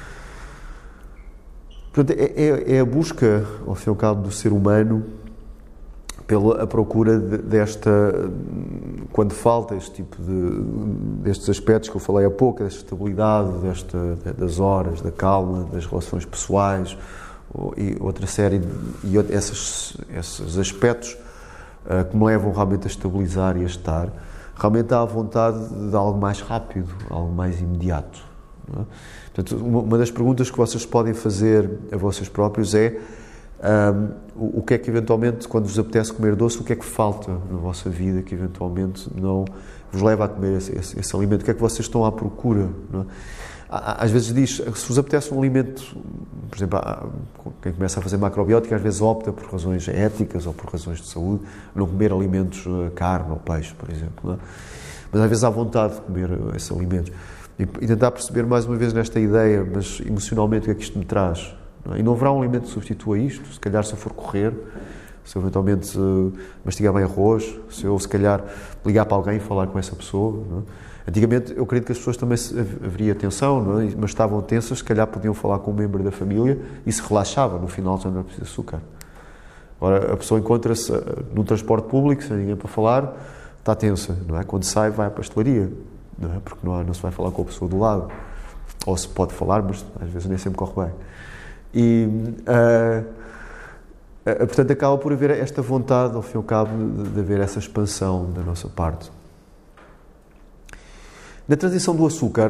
Portanto, é a busca, ao fim e ao cabo, do ser humano pela procura quando falta este tipo destes aspectos que eu falei há pouco, desta estabilidade, das horas, da calma, das relações pessoais, e outra série esses aspectos que me levam realmente a estabilizar e a estar, realmente há a vontade de algo mais rápido, algo mais imediato, não é? Portanto, uma das perguntas que vocês podem fazer a vocês próprios é o que é que eventualmente, quando vos apetece comer doce, o que é que falta na vossa vida que eventualmente não vos leva a comer esse alimento? O que é que vocês estão à procura, não é? Às vezes diz, se vos apetece um alimento, por exemplo, quem começa a fazer macrobiótica às vezes opta por razões éticas ou por razões de saúde, não comer alimentos, carne ou peixe, por exemplo, não é? Mas às vezes há vontade de comer esses alimentos. E tentar perceber mais uma vez nesta ideia, mas emocionalmente o que é que isto me traz? Não é? E não haverá um alimento que substitua isto, se calhar se eu for correr, se eu eventualmente mastigar bem arroz, se eu se calhar ligar para alguém e falar com essa pessoa, não é? Antigamente, eu acredito que as pessoas também haveria tensão, não é? Mas estavam tensas, se calhar podiam falar com um membro da família e se relaxava, no final já não era preciso açúcar. Agora, a pessoa encontra-se num transporte público, sem ninguém para falar, está tensa, não é? Quando sai, vai à pastelaria, não é? Porque não se vai falar com a pessoa do lado. Ou se pode falar, mas às vezes nem sempre corre bem. E, portanto, acaba por haver esta vontade, ao fim e ao cabo, de haver essa expansão da nossa parte. Na transição do açúcar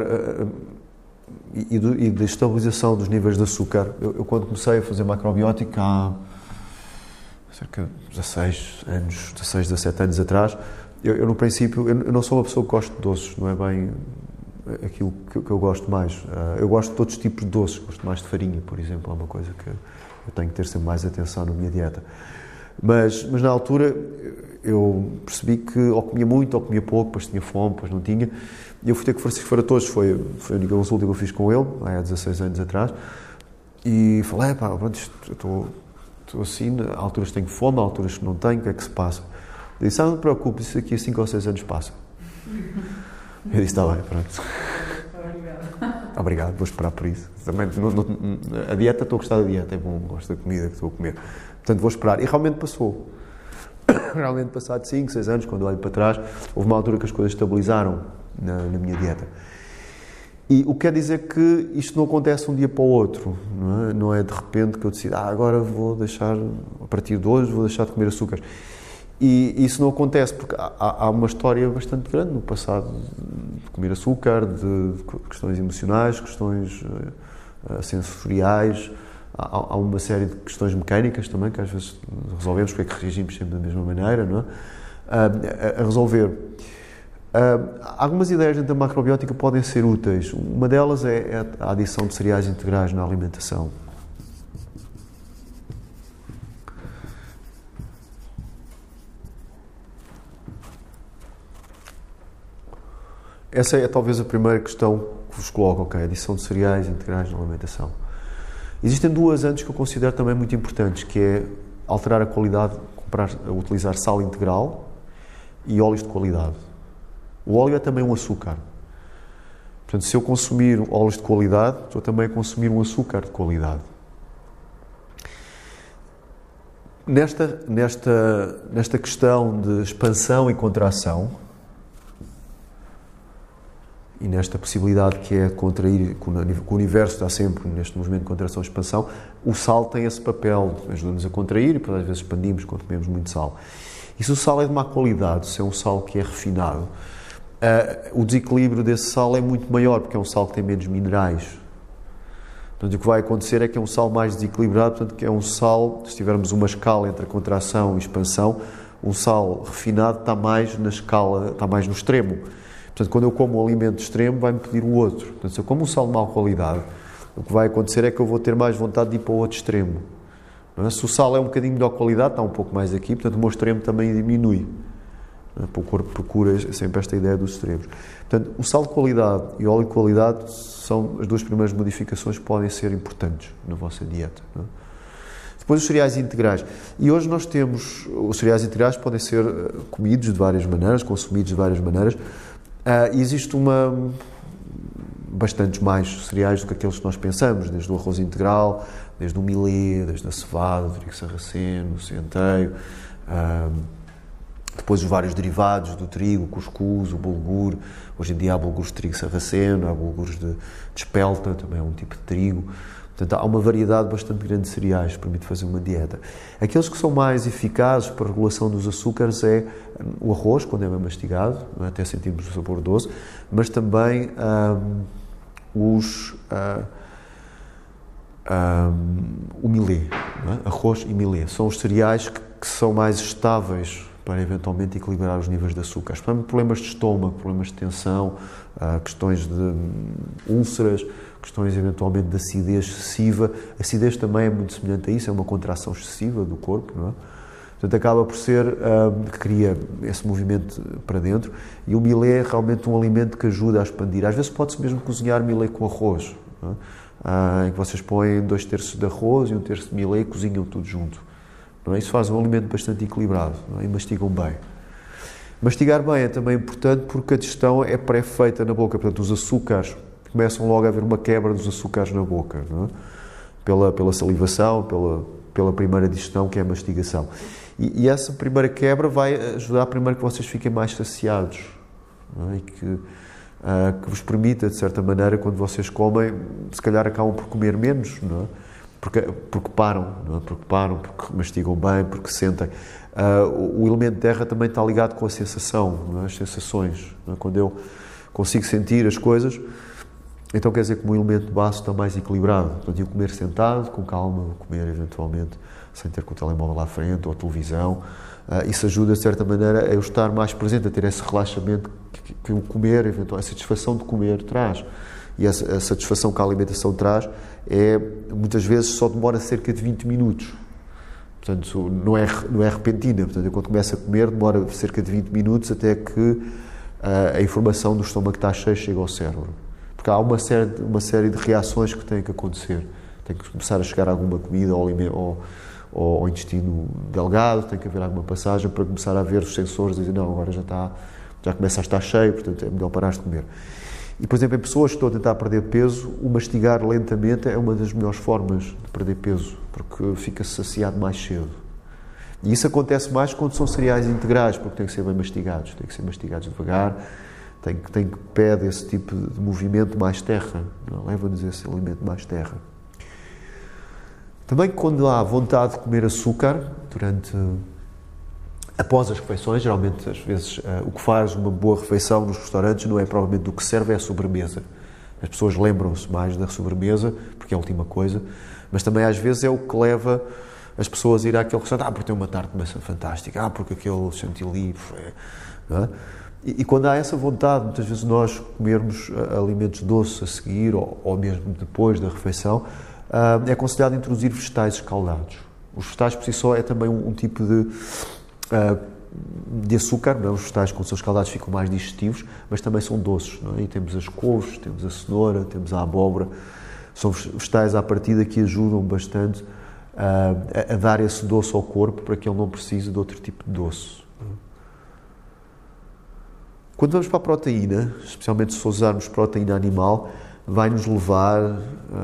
e da estabilização dos níveis de açúcar, eu quando comecei a fazer macrobiótica há cerca de 16, 17 anos atrás, eu no princípio, eu não sou uma pessoa que gosta de doces, não é bem aquilo que eu gosto mais. Eu gosto de todos os tipos de doces, gosto mais de farinha, por exemplo, é uma coisa que eu tenho que ter sempre mais atenção na minha dieta. Mas na altura eu percebi que ou comia muito ou comia pouco, depois tinha fome, depois não tinha. E eu fui ter com o Francisco Faratoso, foi a única consulta que eu fiz com ele, há 16 anos atrás, e falei, pá, pronto, estou assim, há alturas que tenho fome, há alturas que não tenho, o que é que se passa? Ele disse, não te preocupes, isso aqui a 5 ou 6 anos passa. Eu disse, está bem, pronto. Obrigado, vou esperar por isso. Também, a dieta, estou a gostar da dieta, é bom, gosto da comida que estou a comer. Portanto, vou esperar. E realmente passou. Realmente, passado 5, 6 anos, quando olho para trás, houve uma altura que as coisas estabilizaram na minha dieta. E o que quer dizer que isto não acontece um dia para o outro, não é? Não é de repente que eu decido, agora vou deixar, a partir de hoje, vou deixar de comer açúcar. E isso não acontece porque há uma história bastante grande no passado de comer açúcar, de questões emocionais, questões sensoriais, há uma série de questões mecânicas também que às vezes resolvemos, porque é que reagimos sempre da mesma maneira, não é? A resolver. Algumas ideias dentro da macrobiótica podem ser úteis. Uma delas é a adição de cereais integrais na alimentação. Essa é talvez a primeira questão que vos coloco, ok? Adição de cereais integrais na alimentação. Existem duas antes que eu considero também muito importantes, que é alterar a qualidade, utilizar sal integral e óleos de qualidade. O óleo é também um açúcar. Portanto, se eu consumir óleos de qualidade, estou também a consumir um açúcar de qualidade. Nesta questão de expansão e contração, e nesta possibilidade que é de contrair, que o universo está sempre neste movimento de contração e expansão, o sal tem esse papel, ajuda-nos a contrair e depois às vezes expandimos quando comemos muito sal. E se o sal é de má qualidade, se é um sal que é refinado, o desequilíbrio desse sal é muito maior, porque é um sal que tem menos minerais. Portanto, o que vai acontecer é que é um sal mais desequilibrado, portanto, que é um sal, se tivermos uma escala entre a contração e expansão, um sal refinado está mais na escala, está mais no extremo. Portanto, quando eu como um alimento extremo, vai-me pedir o outro. Portanto, se eu como um sal de má qualidade, o que vai acontecer é que eu vou ter mais vontade de ir para o outro extremo. Não é? Se o sal é um bocadinho melhor qualidade, está um pouco mais aqui, portanto, o meu extremo também diminui. O corpo procura sempre esta ideia dos extremos. Portanto, o sal de qualidade e o óleo de qualidade são as duas primeiras modificações que podem ser importantes na vossa dieta. Não é? Depois os cereais integrais. E hoje nós temos, os cereais integrais podem ser comidos de várias maneiras, consumidos de várias maneiras. E existe bastantes mais cereais do que aqueles que nós pensamos, desde o arroz integral, desde o milê, desde a cevada, o trigo sarraceno, o centeio, depois os vários derivados do trigo, o cuscuz, o bulgur. Hoje em dia há bulgures de trigo sarraceno, há bulgures de espelta, também é um tipo de trigo. Portanto, há uma variedade bastante grande de cereais que permite fazer uma dieta. Aqueles que são mais eficazes para a regulação dos açúcares é o arroz, quando é bem mastigado, até sentirmos o sabor doce, mas também o milê, arroz e milê. São os cereais que são mais estáveis para eventualmente equilibrar os níveis de açúcares. Problemas de estômago, problemas de tensão, questões de úlceras, questões eventualmente de acidez excessiva. A acidez também é muito semelhante a isso, é uma contração excessiva do corpo, não é? Portanto, acaba por ser, que cria esse movimento para dentro, e o milê é realmente um alimento que ajuda a expandir. Às vezes pode-se mesmo cozinhar milê com arroz, não é? Em que vocês põem 2/3 de arroz e 1/3 de milê e cozinham tudo junto. Não é? Isso faz um alimento bastante equilibrado, não é? E mastigam bem. Mastigar bem é também importante porque a digestão é pré-feita na boca, portanto os açúcares começam logo a haver uma quebra dos açúcares na boca, não é? Pela salivação, pela primeira digestão, que é a mastigação. E essa primeira quebra vai ajudar primeiro que vocês fiquem mais saciados, não é? E que vos permita, de certa maneira, quando vocês comem, se calhar acabam por comer menos, não é? Porque param, não é? Porque mastigam bem, porque sentem. O elemento terra também está ligado com a sensação, não é? As sensações. Não é? Quando eu consigo sentir as coisas, então quer dizer que o elemento de base está mais equilibrado. Portanto, eu comer sentado, com calma, comer eventualmente sem ter com o telemóvel à frente ou a televisão. Isso ajuda, de certa maneira, a eu estar mais presente, a ter esse relaxamento que o comer, eventualmente, a satisfação de comer traz. E a satisfação que a alimentação traz muitas vezes só demora cerca de 20 minutos. Portanto, não é repentina. Portanto, eu quando começo a comer, demora cerca de 20 minutos até que a informação do estômago que está cheio chega ao cérebro. Porque há uma série de reações que têm que acontecer. Tem que começar a chegar alguma comida ao intestino delgado, tem que haver alguma passagem para começar a ver os sensores e dizer, não, agora já começa a estar cheio, portanto é melhor parar de comer. E, por exemplo, em pessoas que estão a tentar perder peso, o mastigar lentamente é uma das melhores formas de perder peso, porque fica-se saciado mais cedo. E isso acontece mais quando são cereais integrais, porque têm que ser bem mastigados, têm que ser mastigados devagar, tem que pede esse tipo de movimento mais terra, leva-nos esse alimento mais terra. Também quando há vontade de comer açúcar, após as refeições, geralmente, às vezes, o que faz uma boa refeição nos restaurantes não é provavelmente o que serve, é a sobremesa. As pessoas lembram-se mais da sobremesa, porque é a última coisa, mas também às vezes é o que leva as pessoas a ir àquele restaurante, porque tem uma tarte de maçã fantástica, porque aquele chantilly... Não é? E quando há essa vontade, muitas vezes nós comermos alimentos doces a seguir, ou mesmo depois da refeição, é aconselhado introduzir vegetais escaldados. Os vegetais por si só é também um tipo de açúcar, não é? Os vegetais quando são escaldados ficam mais digestivos, mas também são doces, não é? E temos as couves, temos a cenoura, temos a abóbora, são vegetais à partida que ajudam bastante a dar esse doce ao corpo para que ele não precise de outro tipo de doce. Quando vamos para a proteína, especialmente se usarmos proteína animal, vai-nos levar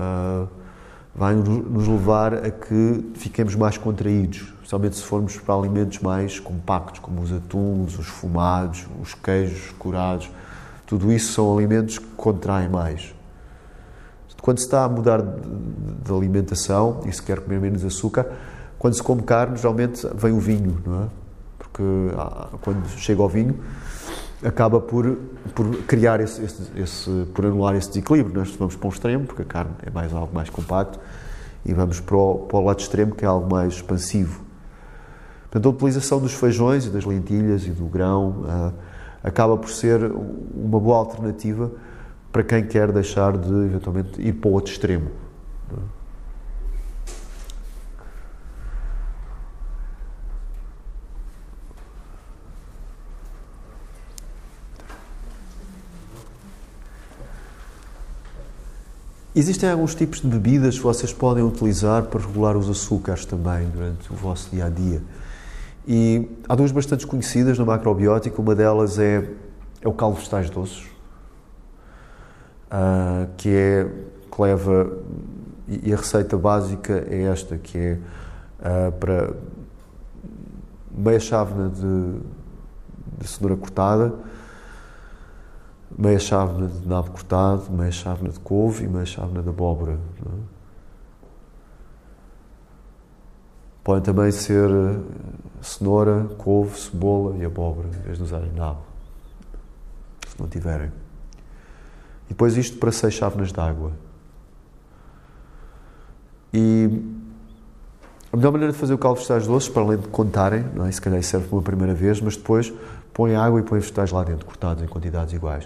a que fiquemos mais contraídos, especialmente se formos para alimentos mais compactos, como os atuns, os fumados, os queijos curados. Tudo isso são alimentos que contraem mais. Quando se está a mudar de alimentação e se quer comer menos açúcar, quando se come carne, geralmente vem o vinho, não é? Porque quando chega ao vinho, acaba por criar por anular esse desequilíbrio. Nós vamos para um extremo, porque a carne é algo mais compacto, e vamos para o lado extremo, que é algo mais expansivo. Portanto, a utilização dos feijões e das lentilhas e do grão acaba por ser uma boa alternativa para quem quer deixar de, eventualmente, ir para o outro extremo. Existem alguns tipos de bebidas que vocês podem utilizar para regular os açúcares também durante o vosso dia-a-dia. E há duas bastante conhecidas na macrobiótica. Uma delas é o caldo de vegetais doces, que leva... E a receita básica é esta, que é para meia chávena de cenoura cortada, meia chávena de nabo cortado, meia chávena de couve e meia chávena de abóbora. Não é? Podem também ser cenoura, couve, cebola e abóbora, em vez de usarem nabo, se não tiverem. E depois isto para 6 chávenas de água. E a melhor maneira de fazer o caldo de vegetais doces, para além de contarem, não é? Se calhar serve por uma primeira vez, mas depois põem água e põem vegetais lá dentro, cortados em quantidades iguais.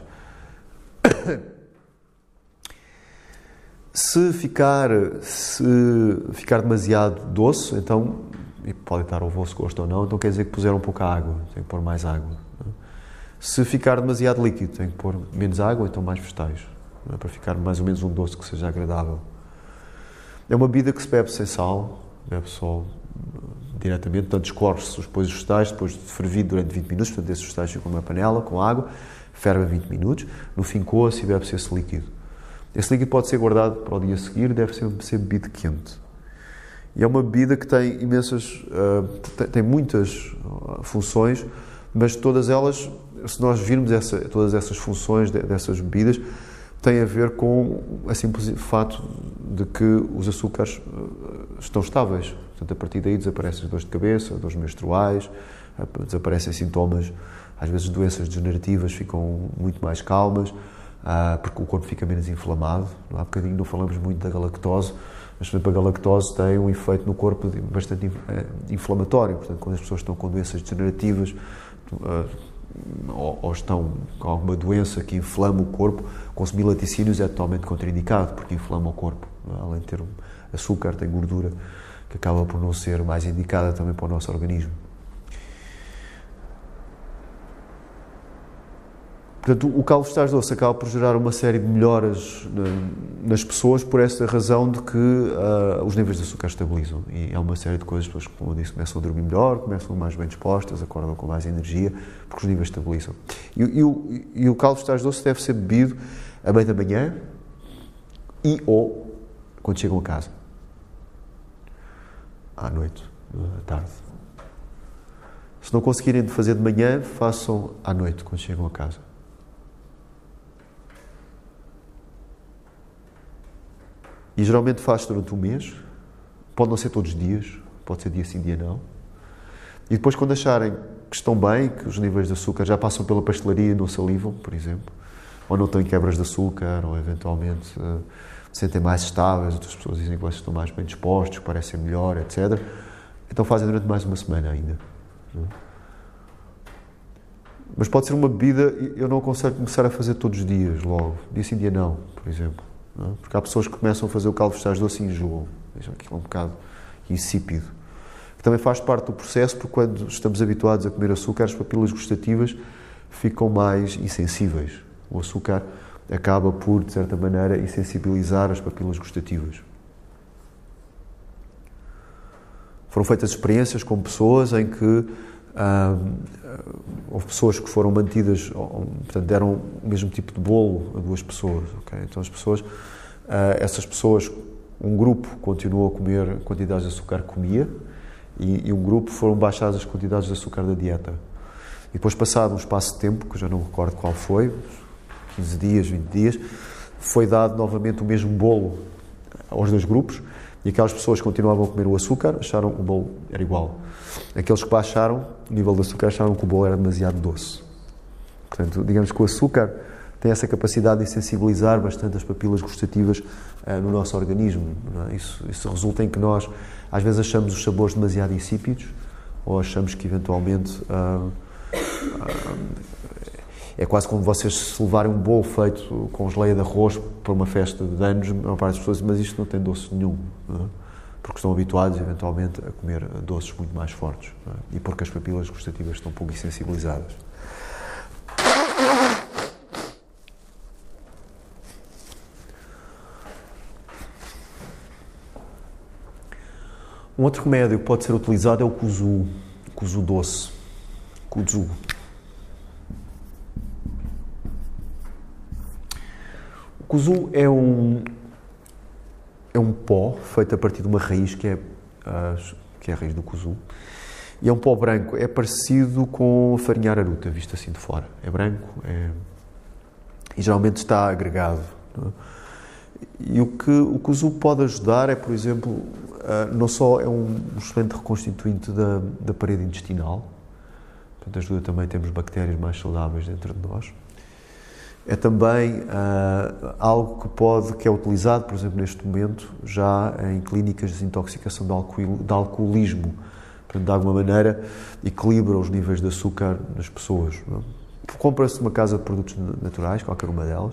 Se ficar demasiado doce, então, e pode estar ao vosso gosto ou não, então quer dizer que puseram pouca água, tem que pôr mais água. Não é? Se ficar demasiado líquido, tem que pôr menos água, então mais vegetais, não é? Para ficar mais ou menos um doce que seja agradável. É uma bebida que se bebe sem sal, bebe só diretamente, portanto escorre-se depois os vegetais, depois de fervido durante 20 minutos, portanto esses vegetais ficam numa panela com água, ferve 20 minutos, no fim coa-se e bebe-se esse líquido. Esse líquido pode ser guardado para o dia a seguir, deve ser bebido quente. E é uma bebida que tem tem muitas funções, mas todas elas, se nós virmos todas essas funções dessas bebidas, tem a ver com o simples fato de que os açúcares estão estáveis. Portanto, a partir daí desaparecem as dores de cabeça, dores menstruais, desaparecem sintomas, às vezes doenças degenerativas ficam muito mais calmas, porque o corpo fica menos inflamado. Há bocadinho não falamos muito da galactose, mas, por exemplo, a galactose tem um efeito no corpo bastante inflamatório. Portanto, quando as pessoas estão com doenças degenerativas ou estão com alguma doença que inflama o corpo, consumir laticínios é totalmente contraindicado, porque inflama o corpo. Além de ter açúcar, tem gordura que acaba por não ser mais indicada também para o nosso organismo. Portanto, o calvo-estás doce acaba por gerar uma série de melhoras nas pessoas por esta razão de que os níveis de açúcar estabilizam. E há uma série de coisas, as pessoas, como eu disse, começam a dormir melhor, começam mais bem dispostas, acordam com mais energia, porque os níveis estabilizam. E o calvo-estás doce deve ser bebido à meia da manhã ou quando chegam a casa. À noite, à tarde. Se não conseguirem fazer de manhã, façam à noite, quando chegam a casa. E geralmente faz durante um mês, pode não ser todos os dias, pode ser dia sim, dia não. E depois, quando acharem que estão bem, que os níveis de açúcar já passam pela pastelaria e não salivam, por exemplo, ou não têm quebras de açúcar, ou eventualmente se sentem mais estáveis, outras pessoas dizem que vocês estão mais bem dispostos, que parecem melhor, etc. Então fazem durante mais uma semana ainda. Mas pode ser uma bebida, eu não aconselho começar a fazer todos os dias, logo. Dia sim, dia não, por exemplo. Não? Porque há pessoas que começam a fazer o calvo-estás doce e enjoam. Aquilo é um bocado insípido. Que também faz parte do processo, porque quando estamos habituados a comer açúcar, as papilas gustativas ficam mais insensíveis. O açúcar acaba por, de certa maneira, insensibilizar as papilas gustativas. Foram feitas experiências com pessoas em que houve pessoas que foram mantidas, portanto, deram o mesmo tipo de bolo a duas pessoas. Okay? Então, essas pessoas, um grupo continuou a comer quantidades de açúcar que comia e um grupo foram baixadas as quantidades de açúcar da dieta. E depois, passado um espaço de tempo, que eu já não me recordo qual foi, 15 dias, 20 dias, foi dado novamente o mesmo bolo aos dois grupos e aquelas pessoas que continuavam a comer o açúcar acharam que o bolo era igual. Aqueles que baixaram o nível de açúcar acharam que o bolo era demasiado doce. Portanto, digamos que o açúcar tem essa capacidade de sensibilizar bastante as papilas gustativas no nosso organismo. Não é? Isso resulta em que nós, às vezes, achamos os sabores demasiado insípidos ou achamos que, eventualmente, é quase como vocês se levarem um bolo feito com geleia de arroz para uma festa de anos, a maior parte das pessoas diz, mas isto não tem doce nenhum. Não é? Porque estão habituados, eventualmente, a comer doces muito mais fortes. Não é? E porque as papilas gustativas estão um pouco insensibilizadas. Um outro remédio que pode ser utilizado é o kuzu doce. Kuzu. O kuzu é um pó feito a partir de uma raiz que é a raiz do kuzu. E é um pó branco. É parecido com a farinha araruta, visto assim de fora. É branco e geralmente está agregado. Não é? E o que o kuzu pode ajudar é, por exemplo, não só é um excelente reconstituinte da parede intestinal, portanto ajuda também, temos bactérias mais saudáveis dentro de nós. É também algo que é utilizado, por exemplo, neste momento, já em clínicas de desintoxicação de alcoolismo. Portanto, de alguma maneira, equilibra os níveis de açúcar nas pessoas. Compra-se uma casa de produtos naturais, qualquer uma delas,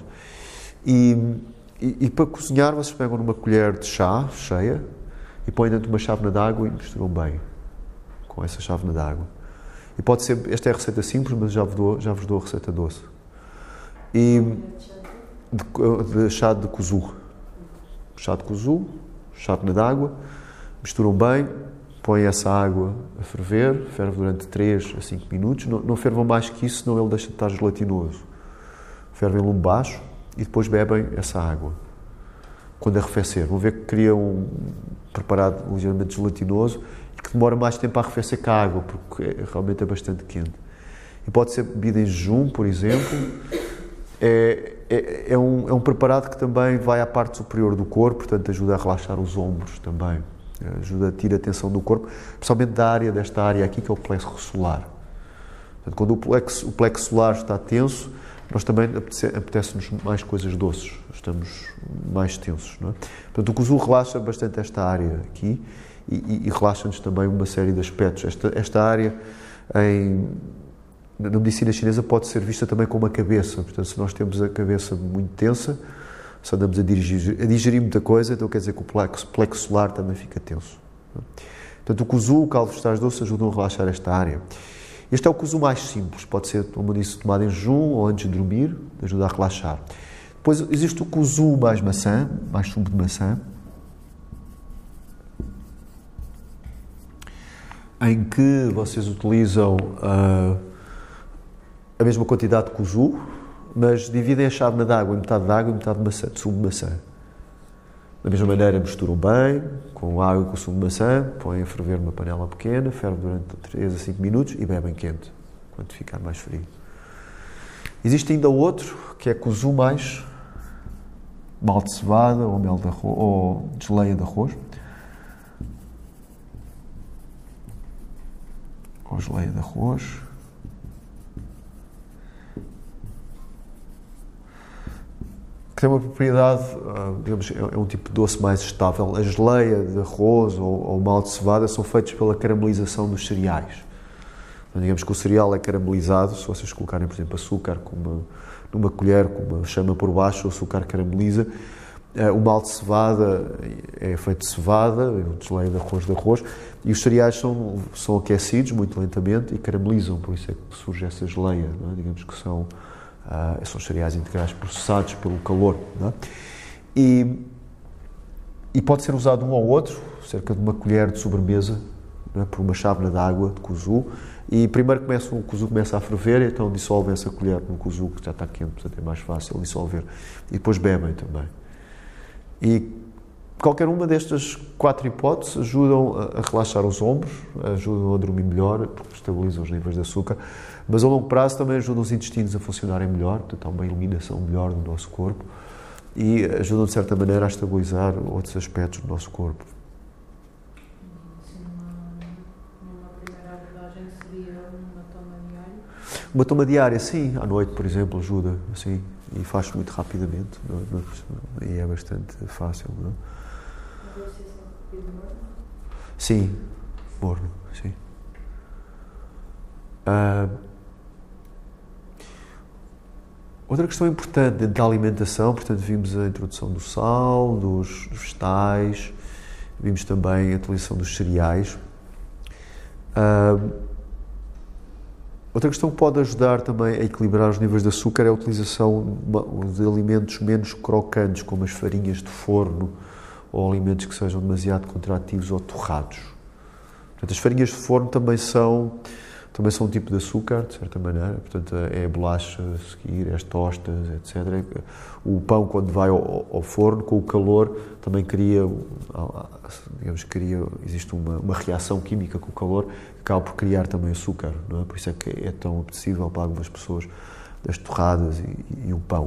e para cozinhar, vocês pegam numa colher de chá cheia e põem dentro de uma chávena de água e misturam bem com essa chávena de água. E pode ser, esta é a receita simples, mas já vos dou a receita doce. E de chá de kuzu. Chá de kuzu, chávena de água, misturam bem, põem essa água a ferver, ferve durante 3 a 5 minutos, não fervam mais que isso, senão ele deixa de estar gelatinoso. Fervem em lume baixo e depois bebem essa água. Quando arrefecer, vão ver que cria um preparado ligeiramente gelatinoso e que demora mais tempo a arrefecer que a água, porque realmente é bastante quente. E pode ser bebida em jejum, por exemplo. É um preparado que também vai à parte superior do corpo, portanto ajuda a relaxar os ombros também. Ajuda a tirar a tensão do corpo, principalmente desta área aqui, que é o plexo solar. Portanto, quando o plexo solar está tenso, nós também apetece-nos mais coisas doces, estamos mais tensos. Não é? Portanto, o kuzu relaxa bastante esta área aqui e relaxa-nos também uma série de aspectos. Esta área, na medicina chinesa, pode ser vista também como a cabeça. Portanto, se nós temos a cabeça muito tensa, se andamos a digerir muita coisa, então quer dizer que o plexo solar também fica tenso. Portanto, o kuzu, o caldo de vegetais doces, ajudam a relaxar esta área. Este é o kuzu mais simples, pode ser, como disse, tomado em jejum ou antes de dormir, ajuda a relaxar. Depois existe o kuzu mais maçã, mais sumo de maçã, em que vocês utilizam a mesma quantidade de kuzu, mas dividem a chávena de água em metade de água e metade de maçã, de sumo de maçã. Da mesma maneira, misturam bem, com água e com o sumo de maçã, põem a ferver numa panela pequena, ferve durante 3 a 5 minutos e bebem quente, quando ficar mais frio. Existe ainda outro, que é kuzu mais malte de cevada ou mel de arroz, ou geleia de arroz. Ou geleia de arroz. Que tem uma propriedade, digamos, é um tipo de doce mais estável. A geleia de arroz ou malte de cevada são feitos pela caramelização dos cereais. Então, digamos que o cereal é caramelizado, se vocês colocarem, por exemplo, açúcar numa colher com uma chama por baixo, o açúcar carameliza. O malte de cevada é feito de cevada, de geleia de arroz, e os cereais são aquecidos muito lentamente e caramelizam, por isso é que surge essa geleia, não é? Digamos que são cereais integrais processados pelo calor, não é? E pode ser usado um ou outro, cerca de uma colher de sobremesa, não é? Por uma chávena de água de kuzu, e primeiro o kuzu começa a ferver, então dissolvem essa colher no kuzu, que já está quente, portanto é mais fácil dissolver, e depois bebem também. E qualquer uma destas 4 hipóteses ajudam a relaxar os ombros, ajudam a dormir melhor, porque estabilizam os níveis de açúcar, mas a longo prazo também ajudam os intestinos a funcionarem melhor, portanto há uma iluminação melhor do nosso corpo e ajudam de certa maneira a estabilizar outros aspectos do nosso corpo. Assim, numa primeira abordagem seria uma toma diária? Uma toma diária, sim, à noite, por exemplo, ajuda, assim, e faz muito rapidamente, e é bastante fácil, não é? Sim, morno, sim. Outra questão importante dentro da alimentação, portanto, vimos a introdução do sal, dos vegetais, vimos também a utilização dos cereais. Outra questão que pode ajudar também a equilibrar os níveis de açúcar é a utilização de alimentos menos crocantes, como as farinhas de forno, ou alimentos que sejam demasiado contrativos ou torrados. Portanto, as farinhas de forno também são um tipo de açúcar, de certa maneira. Portanto, é a bolacha a seguir, as tostas, etc. O pão, quando vai ao forno, com o calor, também existe uma reação química com o calor, que acaba por criar também açúcar, não é? Por isso é que é tão apetecível para algumas pessoas as torradas e o pão.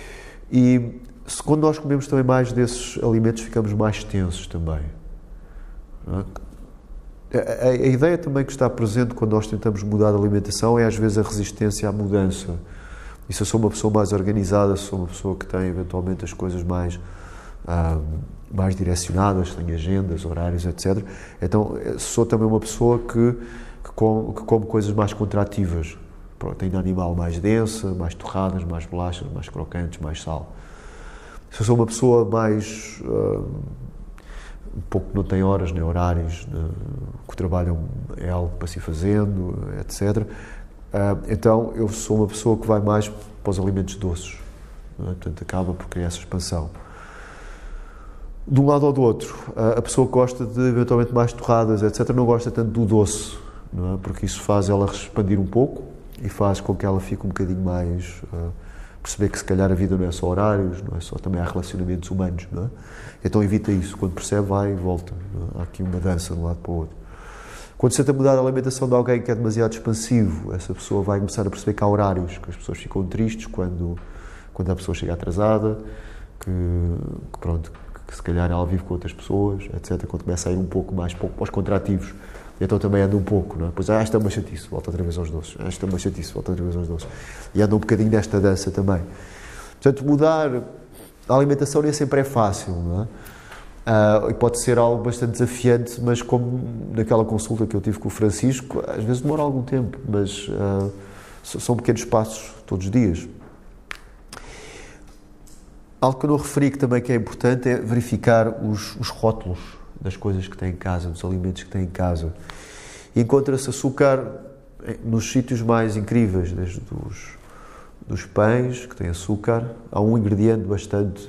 E quando nós comemos também mais desses alimentos, ficamos mais tensos também. Não é? A ideia também que está presente quando nós tentamos mudar a alimentação é às vezes a resistência à mudança. E se eu sou uma pessoa mais organizada, se sou uma pessoa que tem eventualmente as coisas mais direcionadas, tem agendas, horários, etc. Então sou também uma pessoa que come coisas mais contrativas. Proteína animal mais densa, mais torradas, mais bolachas, mais crocantes, mais sal. Se eu sou uma pessoa mais um pouco que não tem horas nem horários, que o trabalho é algo para se ir fazendo, etc. Então eu sou uma pessoa que vai mais para os alimentos doces, não é? Portanto acaba por criar essa expansão. De um lado ou do outro, a pessoa que gosta de eventualmente mais torradas, etc., não gosta tanto do doce, não é? Porque isso faz ela expandir um pouco e faz com que ela fique um bocadinho mais perceber que se calhar a vida não é só horários, não é só, também há relacionamentos humanos, não é? Então evita isso, quando percebe vai e volta, não é? Há aqui uma dança de um lado para o outro. Quando se tenta mudar a alimentação de alguém que é demasiado expansivo, essa pessoa vai começar a perceber que há horários, que as pessoas ficam tristes quando a pessoa chega atrasada, que se calhar ela vive com outras pessoas, etc. Quando começa a ir um pouco mais para os contrativos, então também anda um pouco, não é? Pois esta é uma chatice, volta outra vez aos doces, esta é uma chatice, volta outra vez aos doces. E anda um bocadinho nesta dança também. Portanto, mudar a alimentação nem sempre é fácil, não é? E pode ser algo bastante desafiante, mas como naquela consulta que eu tive com o Francisco, às vezes demora algum tempo, mas são pequenos passos todos os dias. Algo que eu não referi que também que é importante é verificar os rótulos das coisas que tem em casa, dos alimentos que tem em casa. E encontra-se açúcar nos sítios mais incríveis, desde dos pães, que têm açúcar. Há um ingrediente bastante,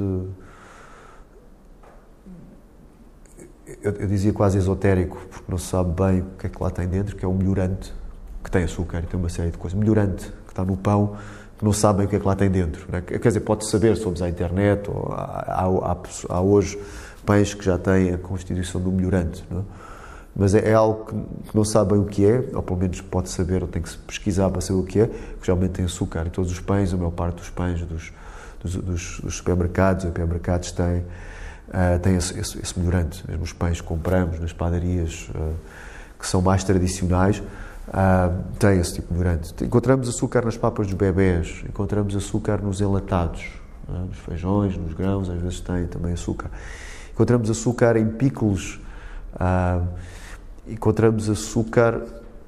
eu dizia quase esotérico, porque não se sabe bem o que é que lá tem dentro, que é um melhorante, que tem açúcar e tem uma série de coisas. Melhorante, que está no pão, que não sabem o que é que lá tem dentro. Né? Quer dizer, pode saber se formos à internet, ou há hoje pães que já têm a constituição do melhorante, não é? Mas é algo que não sabem o que é, ou pelo menos pode saber, ou tem que se pesquisar para saber o que é, que geralmente tem açúcar. E todos os pães, a maior parte dos pães dos supermercados, hipermercados têm esse melhorante. Mesmo os pães que compramos nas padarias, que são mais tradicionais, têm esse tipo de melhorante. Encontramos açúcar nas papas dos bebés, encontramos açúcar nos enlatados, nos feijões, nos grãos, às vezes tem também açúcar. Encontramos açúcar em picles, encontramos açúcar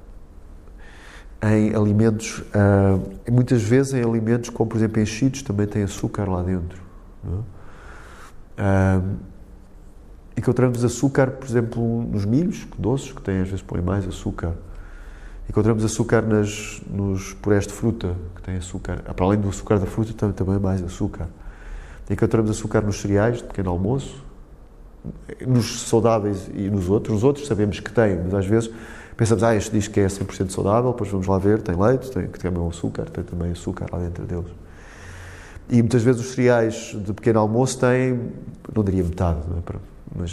em alimentos, muitas vezes em alimentos como, por exemplo, enchidos, também tem açúcar lá dentro. Não é? Encontramos açúcar, por exemplo, nos milhos, doces, que têm, às vezes põem mais açúcar. Encontramos açúcar nos purés de fruta, que têm açúcar. Para além do açúcar da fruta, também mais açúcar. Encontramos açúcar nos cereais, de pequeno almoço, nos saudáveis e nos outros. Nos outros sabemos que tem, mas às vezes pensamos, este diz que é 100% saudável, depois vamos lá ver, tem leite, que também é açúcar, tem também açúcar lá dentro deles. E muitas vezes os cereais de pequeno almoço têm, não diria metade, não é? Mas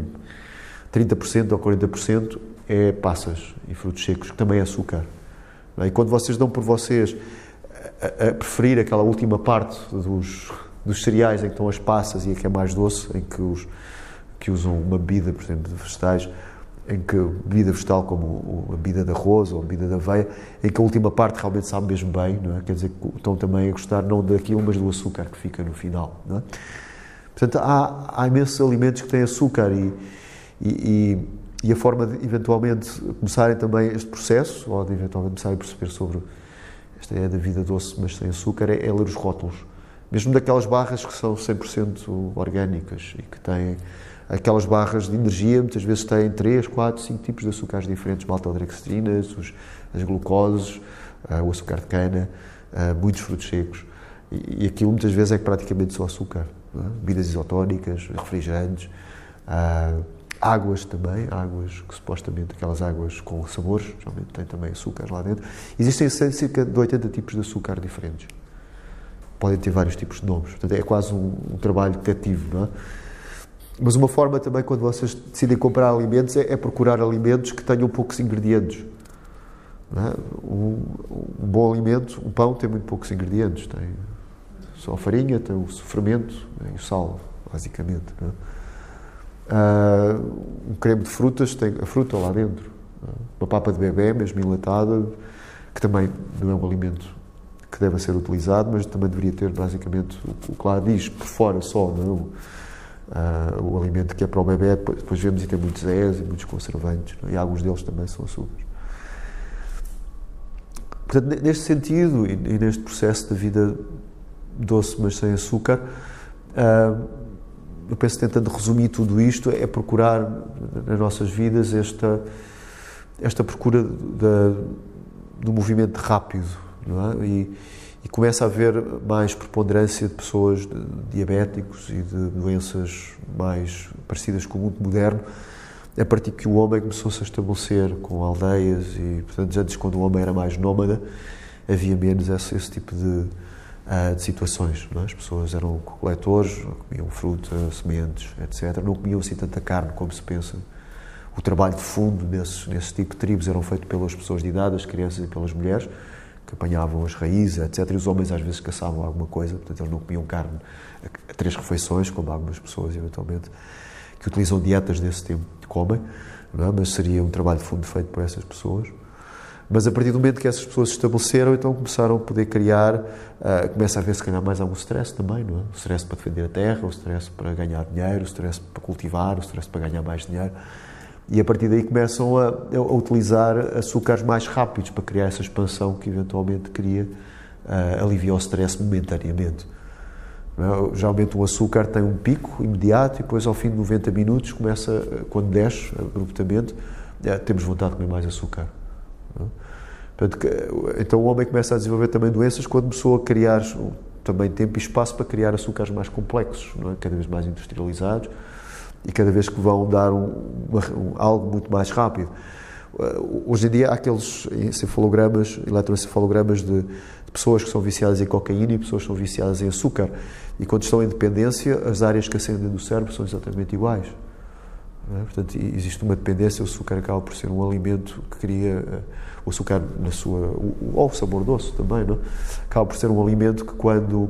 30% ou 40% é passas e frutos secos, que também é açúcar. Não é? E quando vocês dão por vocês a preferir aquela última parte dos cereais em que estão as passas e a que é mais doce, em que usam uma bebida, por exemplo, de vegetais, em que bebida vegetal como a bebida de arroz ou a bebida de aveia, em que a última parte realmente sabe mesmo bem, não é? Quer dizer, que estão também a gostar não daquilo, mas do açúcar que fica no final, não é? Portanto, há imensos alimentos que têm açúcar e a forma de, eventualmente, começarem também este processo, ou de, eventualmente, começarem a perceber sobre esta ideia da vida doce, mas sem açúcar, é ler os rótulos. Mesmo daquelas barras que são 100% orgânicas e que têm aquelas barras de energia, muitas vezes têm 3, 4, 5 tipos de açúcares diferentes, maltodextrinas, as glucoses, o açúcar de cana, muitos frutos secos. E aquilo muitas vezes é praticamente só açúcar. Não é? Bebidas isotónicas, refrigerantes, águas também, águas que supostamente, aquelas águas com sabores, geralmente têm também açúcar lá dentro. Existem cerca de 80 tipos de açúcar diferentes. Podem ter vários tipos de nomes. Portanto, é quase um trabalho detetivo, não é? Mas uma forma também, quando vocês decidem comprar alimentos, é procurar alimentos que tenham poucos ingredientes. Não é? Um bom alimento, um pão, tem muito poucos ingredientes. Tem só a farinha, tem o fermento e o sal, basicamente. Não é? Um creme de frutas, tem a fruta lá dentro. Não é? Uma papa de bebê, mesmo enlatada, que também não é um alimento que deve ser utilizado, mas também deveria ter, basicamente, o que lá diz, por fora só, não é? O alimento que é para o bebê, depois vemos e tem muitos és e muitos conservantes, não é? E alguns deles também são açúcares. Portanto, neste sentido e neste processo de vida doce, mas sem açúcar, eu penso, tentando resumir tudo isto, é procurar nas nossas vidas esta procura do movimento rápido, não é? E começa a haver mais preponderância de pessoas diabéticos e de doenças mais parecidas com o mundo moderno, a partir que o homem começou-se a estabelecer com aldeias e, portanto, antes, quando o homem era mais nómada, havia menos esse tipo de situações, não é? As pessoas eram coletores, comiam fruta, sementes, etc. Não comiam assim tanta carne como se pensa. O trabalho de fundo nesse tipo de tribos eram feito pelas pessoas de idade, as crianças e pelas mulheres, que apanhavam as raízes, etc. E os homens às vezes caçavam alguma coisa, portanto eles não comiam carne a 3 refeições, como algumas pessoas eventualmente que utilizam dietas desse tempo comem, não é? Mas seria um trabalho de fundo feito por essas pessoas. Mas a partir do momento que essas pessoas se estabeleceram, então começaram a poder criar, começa a haver se calhar mais algum stress também, não é? O stress para defender a terra, o stress para ganhar dinheiro, o stress para cultivar, o stress para ganhar mais dinheiro. E a partir daí começam a utilizar açúcares mais rápidos para criar essa expansão que eventualmente aliviar o stress momentaneamente. Não é? Geralmente o açúcar tem um pico imediato e depois ao fim de 90 minutos começa, quando desce abruptamente, temos vontade de comer mais açúcar. Não é? Portanto, então o homem começa a desenvolver também doenças quando começou a criar também tempo e espaço para criar açúcares mais complexos, não é? Cada vez mais industrializados e cada vez que vão dar algo muito mais rápido. Hoje em dia há aqueles eletroencefalogramas de pessoas que são viciadas em cocaína e pessoas que são viciadas em açúcar. E quando estão em dependência, as áreas que acendem do cérebro são exatamente iguais. Não é? Portanto, existe uma dependência, o açúcar acaba por ser um alimento que cria, o açúcar na sua, ou o sabor doce também, não é? Acaba por ser um alimento que quando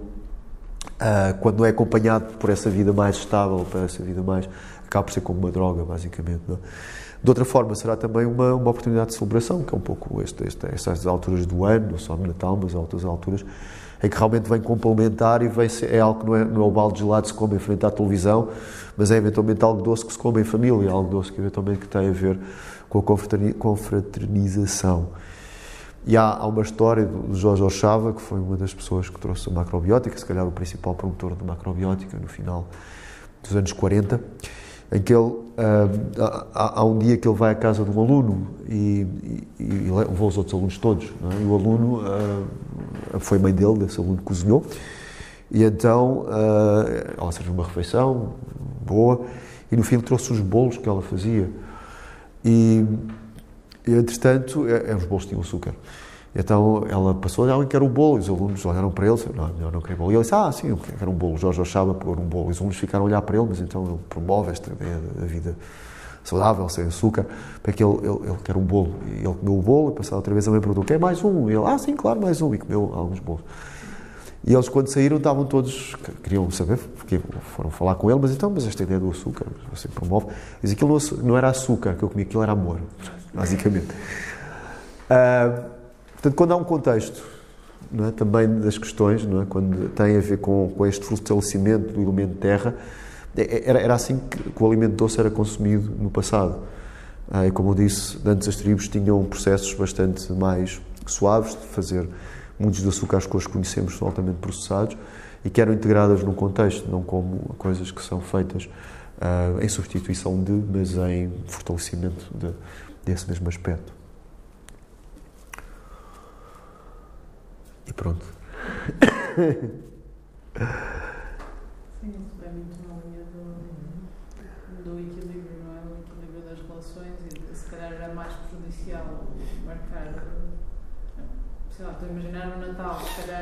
não é acompanhado por essa vida mais estável, por essa vida mais, acaba por ser como uma droga, basicamente, não é? De outra forma, será também uma oportunidade de celebração, que é um pouco estas alturas do ano, não só no Natal, mas outras alturas, em que realmente vem complementar e é algo que não é o balde de gelado que se come em frente à televisão, mas é eventualmente algo doce que se come em família, algo doce que eventualmente tem a ver com a confraternização. E há uma história do Jorge Orchava, que foi uma das pessoas que trouxe a macrobiótica, se calhar o principal promotor da macrobiótica no final dos anos 40, em que ele, há um dia que ele vai à casa de um aluno e levou os outros alunos todos, não é? E o aluno, foi mãe dele, esse aluno cozinhou, e então ela serviu uma refeição boa e no fim trouxe os bolos que ela fazia e entretanto, os bolos tinham açúcar. Então ela passou, alguém quer um bolo, e os alunos olharam para ele, disseram, não, eu não queria bolo. E ele disse, sim, eu quero um bolo. O Jorge Orchava pôr um bolo. E os alunos ficaram a olhar para ele, mas então ele promove esta ideia da vida saudável, sem açúcar, para que ele quer um bolo. E ele comeu o bolo, e passado outra vez a mãe perguntou, quer mais um? E ele, sim, claro, mais um. E comeu alguns bolos. E eles, quando saíram, estavam todos, queriam saber, porque foram falar com ele, mas esta ideia do açúcar, você promove. Diz, aquilo não era açúcar que eu comi, aquilo era amor, basicamente. Portanto, quando há um contexto, não é, também das questões, não é, quando tem a ver com este fortalecimento do elemento terra, era assim que o alimento doce era consumido no passado. E como eu disse, antes as tribos tinham processos bastante mais suaves de fazer. Muitos dos açúcares que hoje conhecemos são altamente processados e que eram integradas num contexto, não como coisas que são feitas em substituição mas em fortalecimento desse mesmo aspecto. E pronto. Sim, isso é muito na linha do equilíbrio, não é? O equilíbrio das relações e se calhar era mais prejudicial marcar, sei lá, estou a imaginar no Natal, se calhar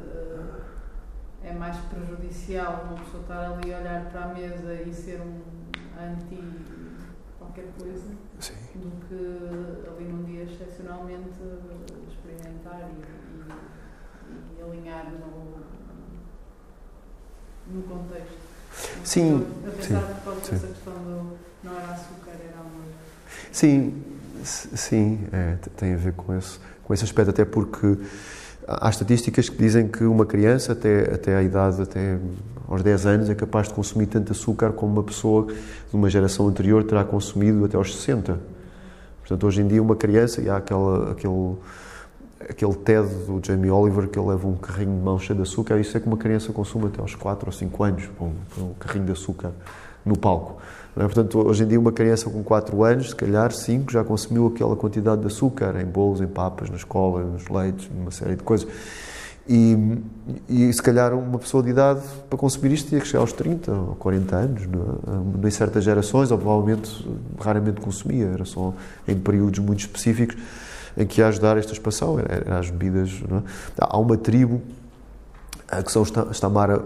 é mais prejudicial uma pessoa estar ali a olhar para a mesa e ser um anti qualquer coisa, sim, do que ali num dia excepcionalmente experimentar e alinhar no contexto. Sim. A pensar por causa dessa questão do não era açúcar, era amor. Sim, tem a ver com esse aspecto, até porque há estatísticas que dizem que uma criança, até a idade, até aos 10 anos, é capaz de consumir tanto açúcar como uma pessoa de uma geração anterior terá consumido até aos 60. Portanto, hoje em dia, uma criança, e há aquele TED do Jamie Oliver que ele leva um carrinho de mão cheio de açúcar, isso é que uma criança consome até aos 4 ou 5 anos, um carrinho de açúcar no palco. Não é? Portanto, hoje em dia uma criança com 4 anos, se calhar 5, já consumiu aquela quantidade de açúcar em bolos, em papas, na escola, nos leites, numa série de coisas. E se calhar uma pessoa de idade para consumir isto tinha que chegar aos 30 ou 40 anos. Não é? Em certas gerações, ou provavelmente, raramente consumia, era só em períodos muito específicos em que ia ajudar esta expansão, eram as bebidas. Não é? Há uma tribo que são os Tamara,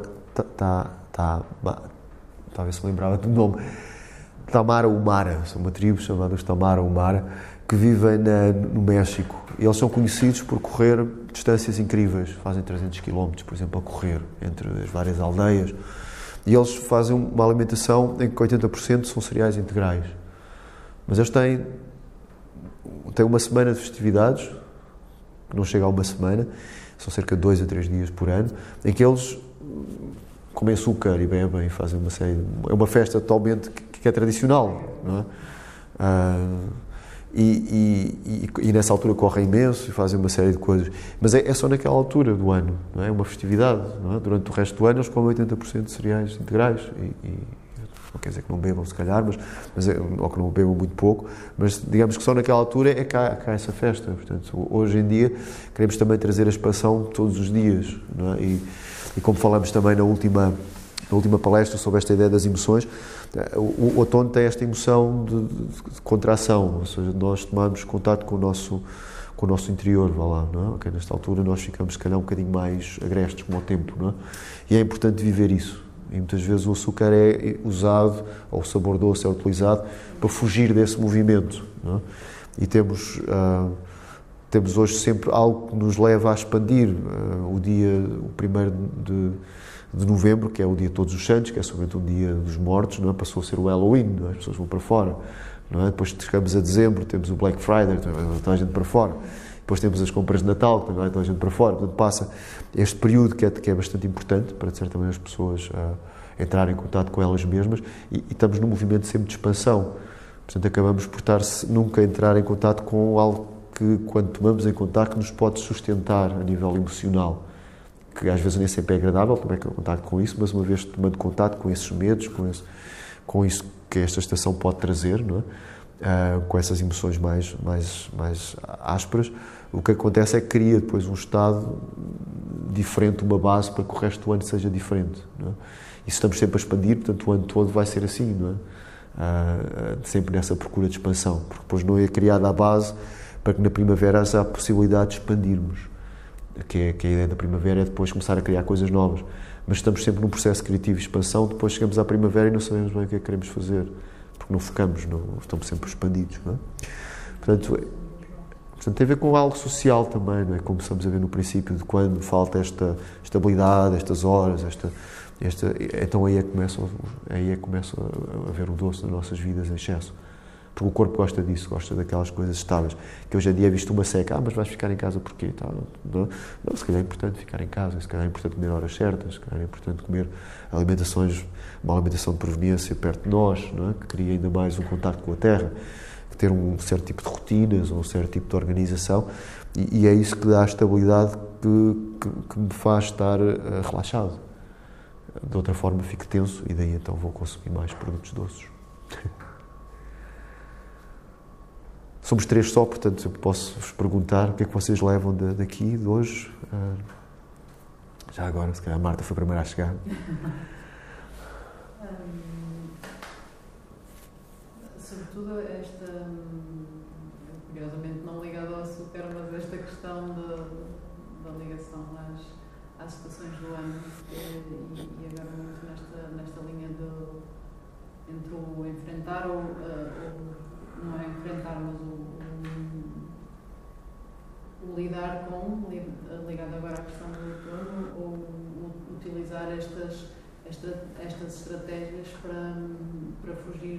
talvez se lembrava do nome, Tamara Umara, são uma tribo chamada os Tamara Umara, que vivem no México. E eles são conhecidos por correr distâncias incríveis, fazem 300 km, por exemplo, a correr entre as várias aldeias. E eles fazem uma alimentação em que 80% são cereais integrais. Mas eles têm uma semana de festividades, que não chega a uma semana, são cerca de 2 a 3 dias por ano, em que eles comem açúcar e bebem e fazem uma série... É uma festa totalmente que é tradicional, não é? E nessa altura correm imenso e fazem uma série de coisas. Mas é só naquela altura do ano, não é? Uma festividade, não é? Durante o resto do ano eles comem 80% de cereais integrais. Não quer dizer que não bebam, se calhar, ou que não bebam muito pouco, mas digamos que só naquela altura é que há essa festa. Portanto, hoje em dia queremos também trazer a expansão todos os dias, não é? E como falamos também na última palestra sobre esta ideia das emoções, o outono tem esta emoção de contração, ou seja, nós tomamos contato com o nosso interior, vá lá, não é? Okay, nesta altura nós ficamos, se calhar, um bocadinho mais agrestes como o tempo, não é? E é importante viver isso. E muitas vezes o açúcar é usado, ou o sabor doce é utilizado, para fugir desse movimento, não é? E temos hoje sempre algo que nos leva a expandir. O 1º de novembro, que é o dia de Todos os Santos, que é somente um dia dos mortos, não é? Passou a ser o Halloween, não é? As pessoas vão para fora, não é? Depois chegamos a dezembro, temos o Black Friday, toda a gente para fora. Depois temos as compras de Natal, que também toda a gente para fora. Portanto, passa este período que é bastante importante para, de certa maneira, as pessoas entrarem em contato com elas mesmas, e estamos num movimento sempre de expansão. Portanto, acabamos por nunca entrar em contato com algo que, quando tomamos em contato, nos pode sustentar a nível emocional, que às vezes nem sempre é agradável tomar contato com isso, mas uma vez tomando contato com esses medos, com isso que esta estação pode trazer, não é? Com essas emoções mais ásperas, o que acontece é que cria depois um estado diferente, uma base para que o resto do ano seja diferente, não é? E estamos sempre a expandir, portanto o ano todo vai ser assim, não é? Sempre nessa procura de expansão, porque depois não é criada a base para que na primavera haja a possibilidade de expandirmos, que a ideia da primavera é depois começar a criar coisas novas, mas estamos sempre num processo criativo de expansão. Depois chegamos à primavera e não sabemos bem o que é que queremos fazer, porque não focamos, estamos sempre expandidos, não é? Portanto, tem a ver com algo social também, não é? Como começamos a ver no princípio, de quando falta esta estabilidade, estas horas, então aí é que começa a haver o doce nas nossas vidas em excesso. Porque o corpo gosta disso, gosta daquelas coisas estáveis, que hoje em dia é visto uma seca. Mas vais ficar em casa porquê? Não, se calhar é importante ficar em casa, se calhar é importante comer horas certas, se calhar é importante comer uma alimentação de proveniência perto de nós, não é? Que cria ainda mais um contacto com a terra, ter um certo tipo de rotinas, ou um certo tipo de organização, e é isso que dá a estabilidade que me faz estar relaxado. De outra forma fico tenso, e daí então vou consumir mais produtos doces. Somos 3 só, portanto, eu posso-vos perguntar o que é que vocês levam daqui, de hoje. Já agora, se calhar a Marta foi a primeira a chegar. Sobretudo curiosamente não ligado ao açúcar, mas esta questão da ligação às estações do ano, e agora muito nesta linha entre o enfrentar ou não é enfrentar, mas o lidar com, ligado agora à questão do outono, ou utilizar estas estratégias para fugir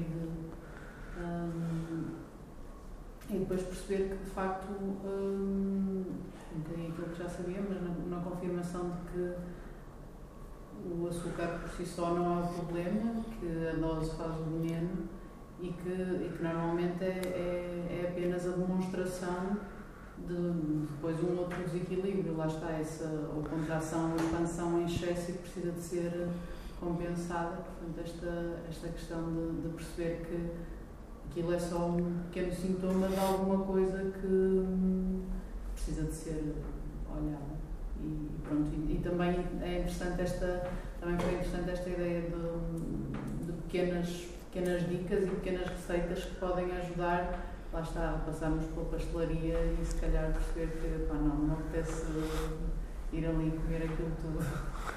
e depois perceber que, de facto, um bocadinho aquilo que já sabia, mas na confirmação de que o açúcar por si só não é o problema, que a dose faz o veneno, e que normalmente é apenas a demonstração de depois um outro desequilíbrio. Lá está ou contração ou expansão em excesso, e que precisa de ser compensada. Portanto, esta questão de perceber que aquilo é só um pequeno sintoma de alguma coisa que precisa de ser olhada. E pronto, e também é interessante esta ideia de pequenas dicas e pequenas receitas que podem ajudar, lá está, a passarmos pela pastelaria e se calhar perceber que não apetece ir ali comer aquilo tudo.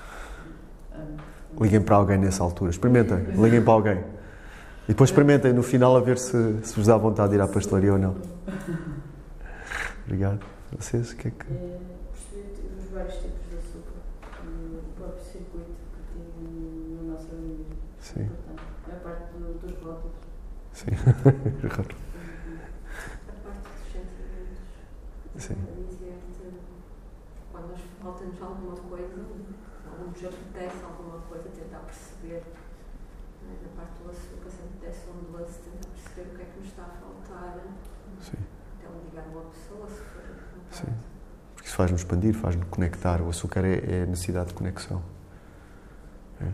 Liguem para alguém nessa altura, experimentem, liguem para alguém. E depois experimentem no final a ver se vos dá vontade de ir à pastelaria ou não. Obrigado. Vocês, o que é que... Perceber os vários tipos de açúcar, o próprio circuito que tem no nosso organismo. Sim. A parte dos rótulos. Sim. A parte dos sentimentos. Sim. Quando nos falta-nos alguma coisa, ou nos apetece alguma coisa, tentar perceber Na parte do açúcar, sempre desce um doce, tentar perceber o que é que me está a faltar. Sim. Até ligar uma pessoa, se for vontade. Sim. Porque isso faz-nos expandir, faz-nos conectar. O açúcar é a necessidade de conexão. É.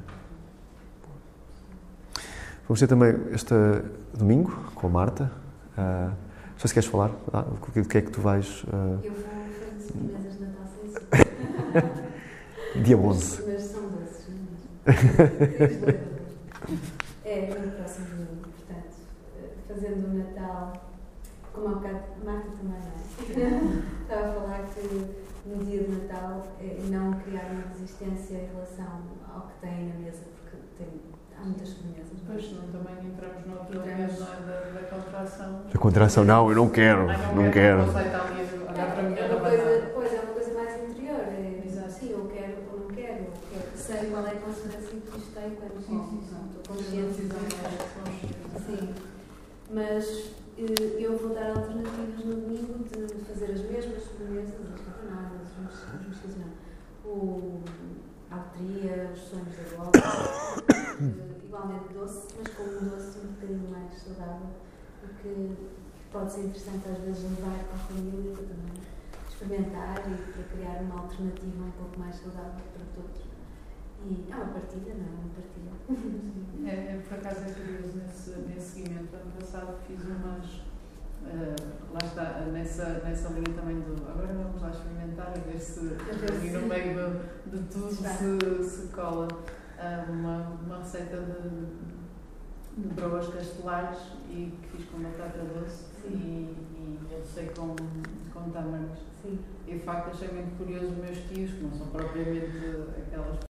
Vamos ter também este domingo com a Marta. Não sei se queres falar. O que é que tu vais... Eu vou fazer sobremesas de Natal sem açúcar. Dia 11. Mas são doces, não é? É no próximo domingo, portanto, fazendo o Natal, como há bocado, Marta também, não é? Estava a falar que no dia de Natal não criar uma resistência em relação ao que tem na mesa, porque há muitas sobremesas. Pois, não, também entramos no outro elemento, não é? Da contração. A contração, não, eu não quero. Não quero. Não está ali a olhar para mim. Pois é uma coisa mais interior. Sim, eu quero ou não quero. Sei qual é a consequência que isto tem quando estou consciente. Sim. Mas eu vou dar alternativas no domingo de fazer as mesmas sobremesas, as catanadas, os mexidos, a alteria, os sonhos da bola, igualmente doce, mas com um doce um bocadinho mais saudável, porque pode ser interessante às vezes levar para a família para também experimentar e para criar uma alternativa um pouco mais saudável para todos. E é uma partilha, não é? Uma partilha. Por acaso é curioso nesse seguimento. Ano passado fiz umas. Lá está, nessa linha também do. Agora vamos lá experimentar a ver se ali no meio de tudo se cola uma receita de broas castelares e que fiz com batata doce e eu sei com tâmaras. Sim. E de facto achei muito curioso os meus tios, que não são propriamente aquelas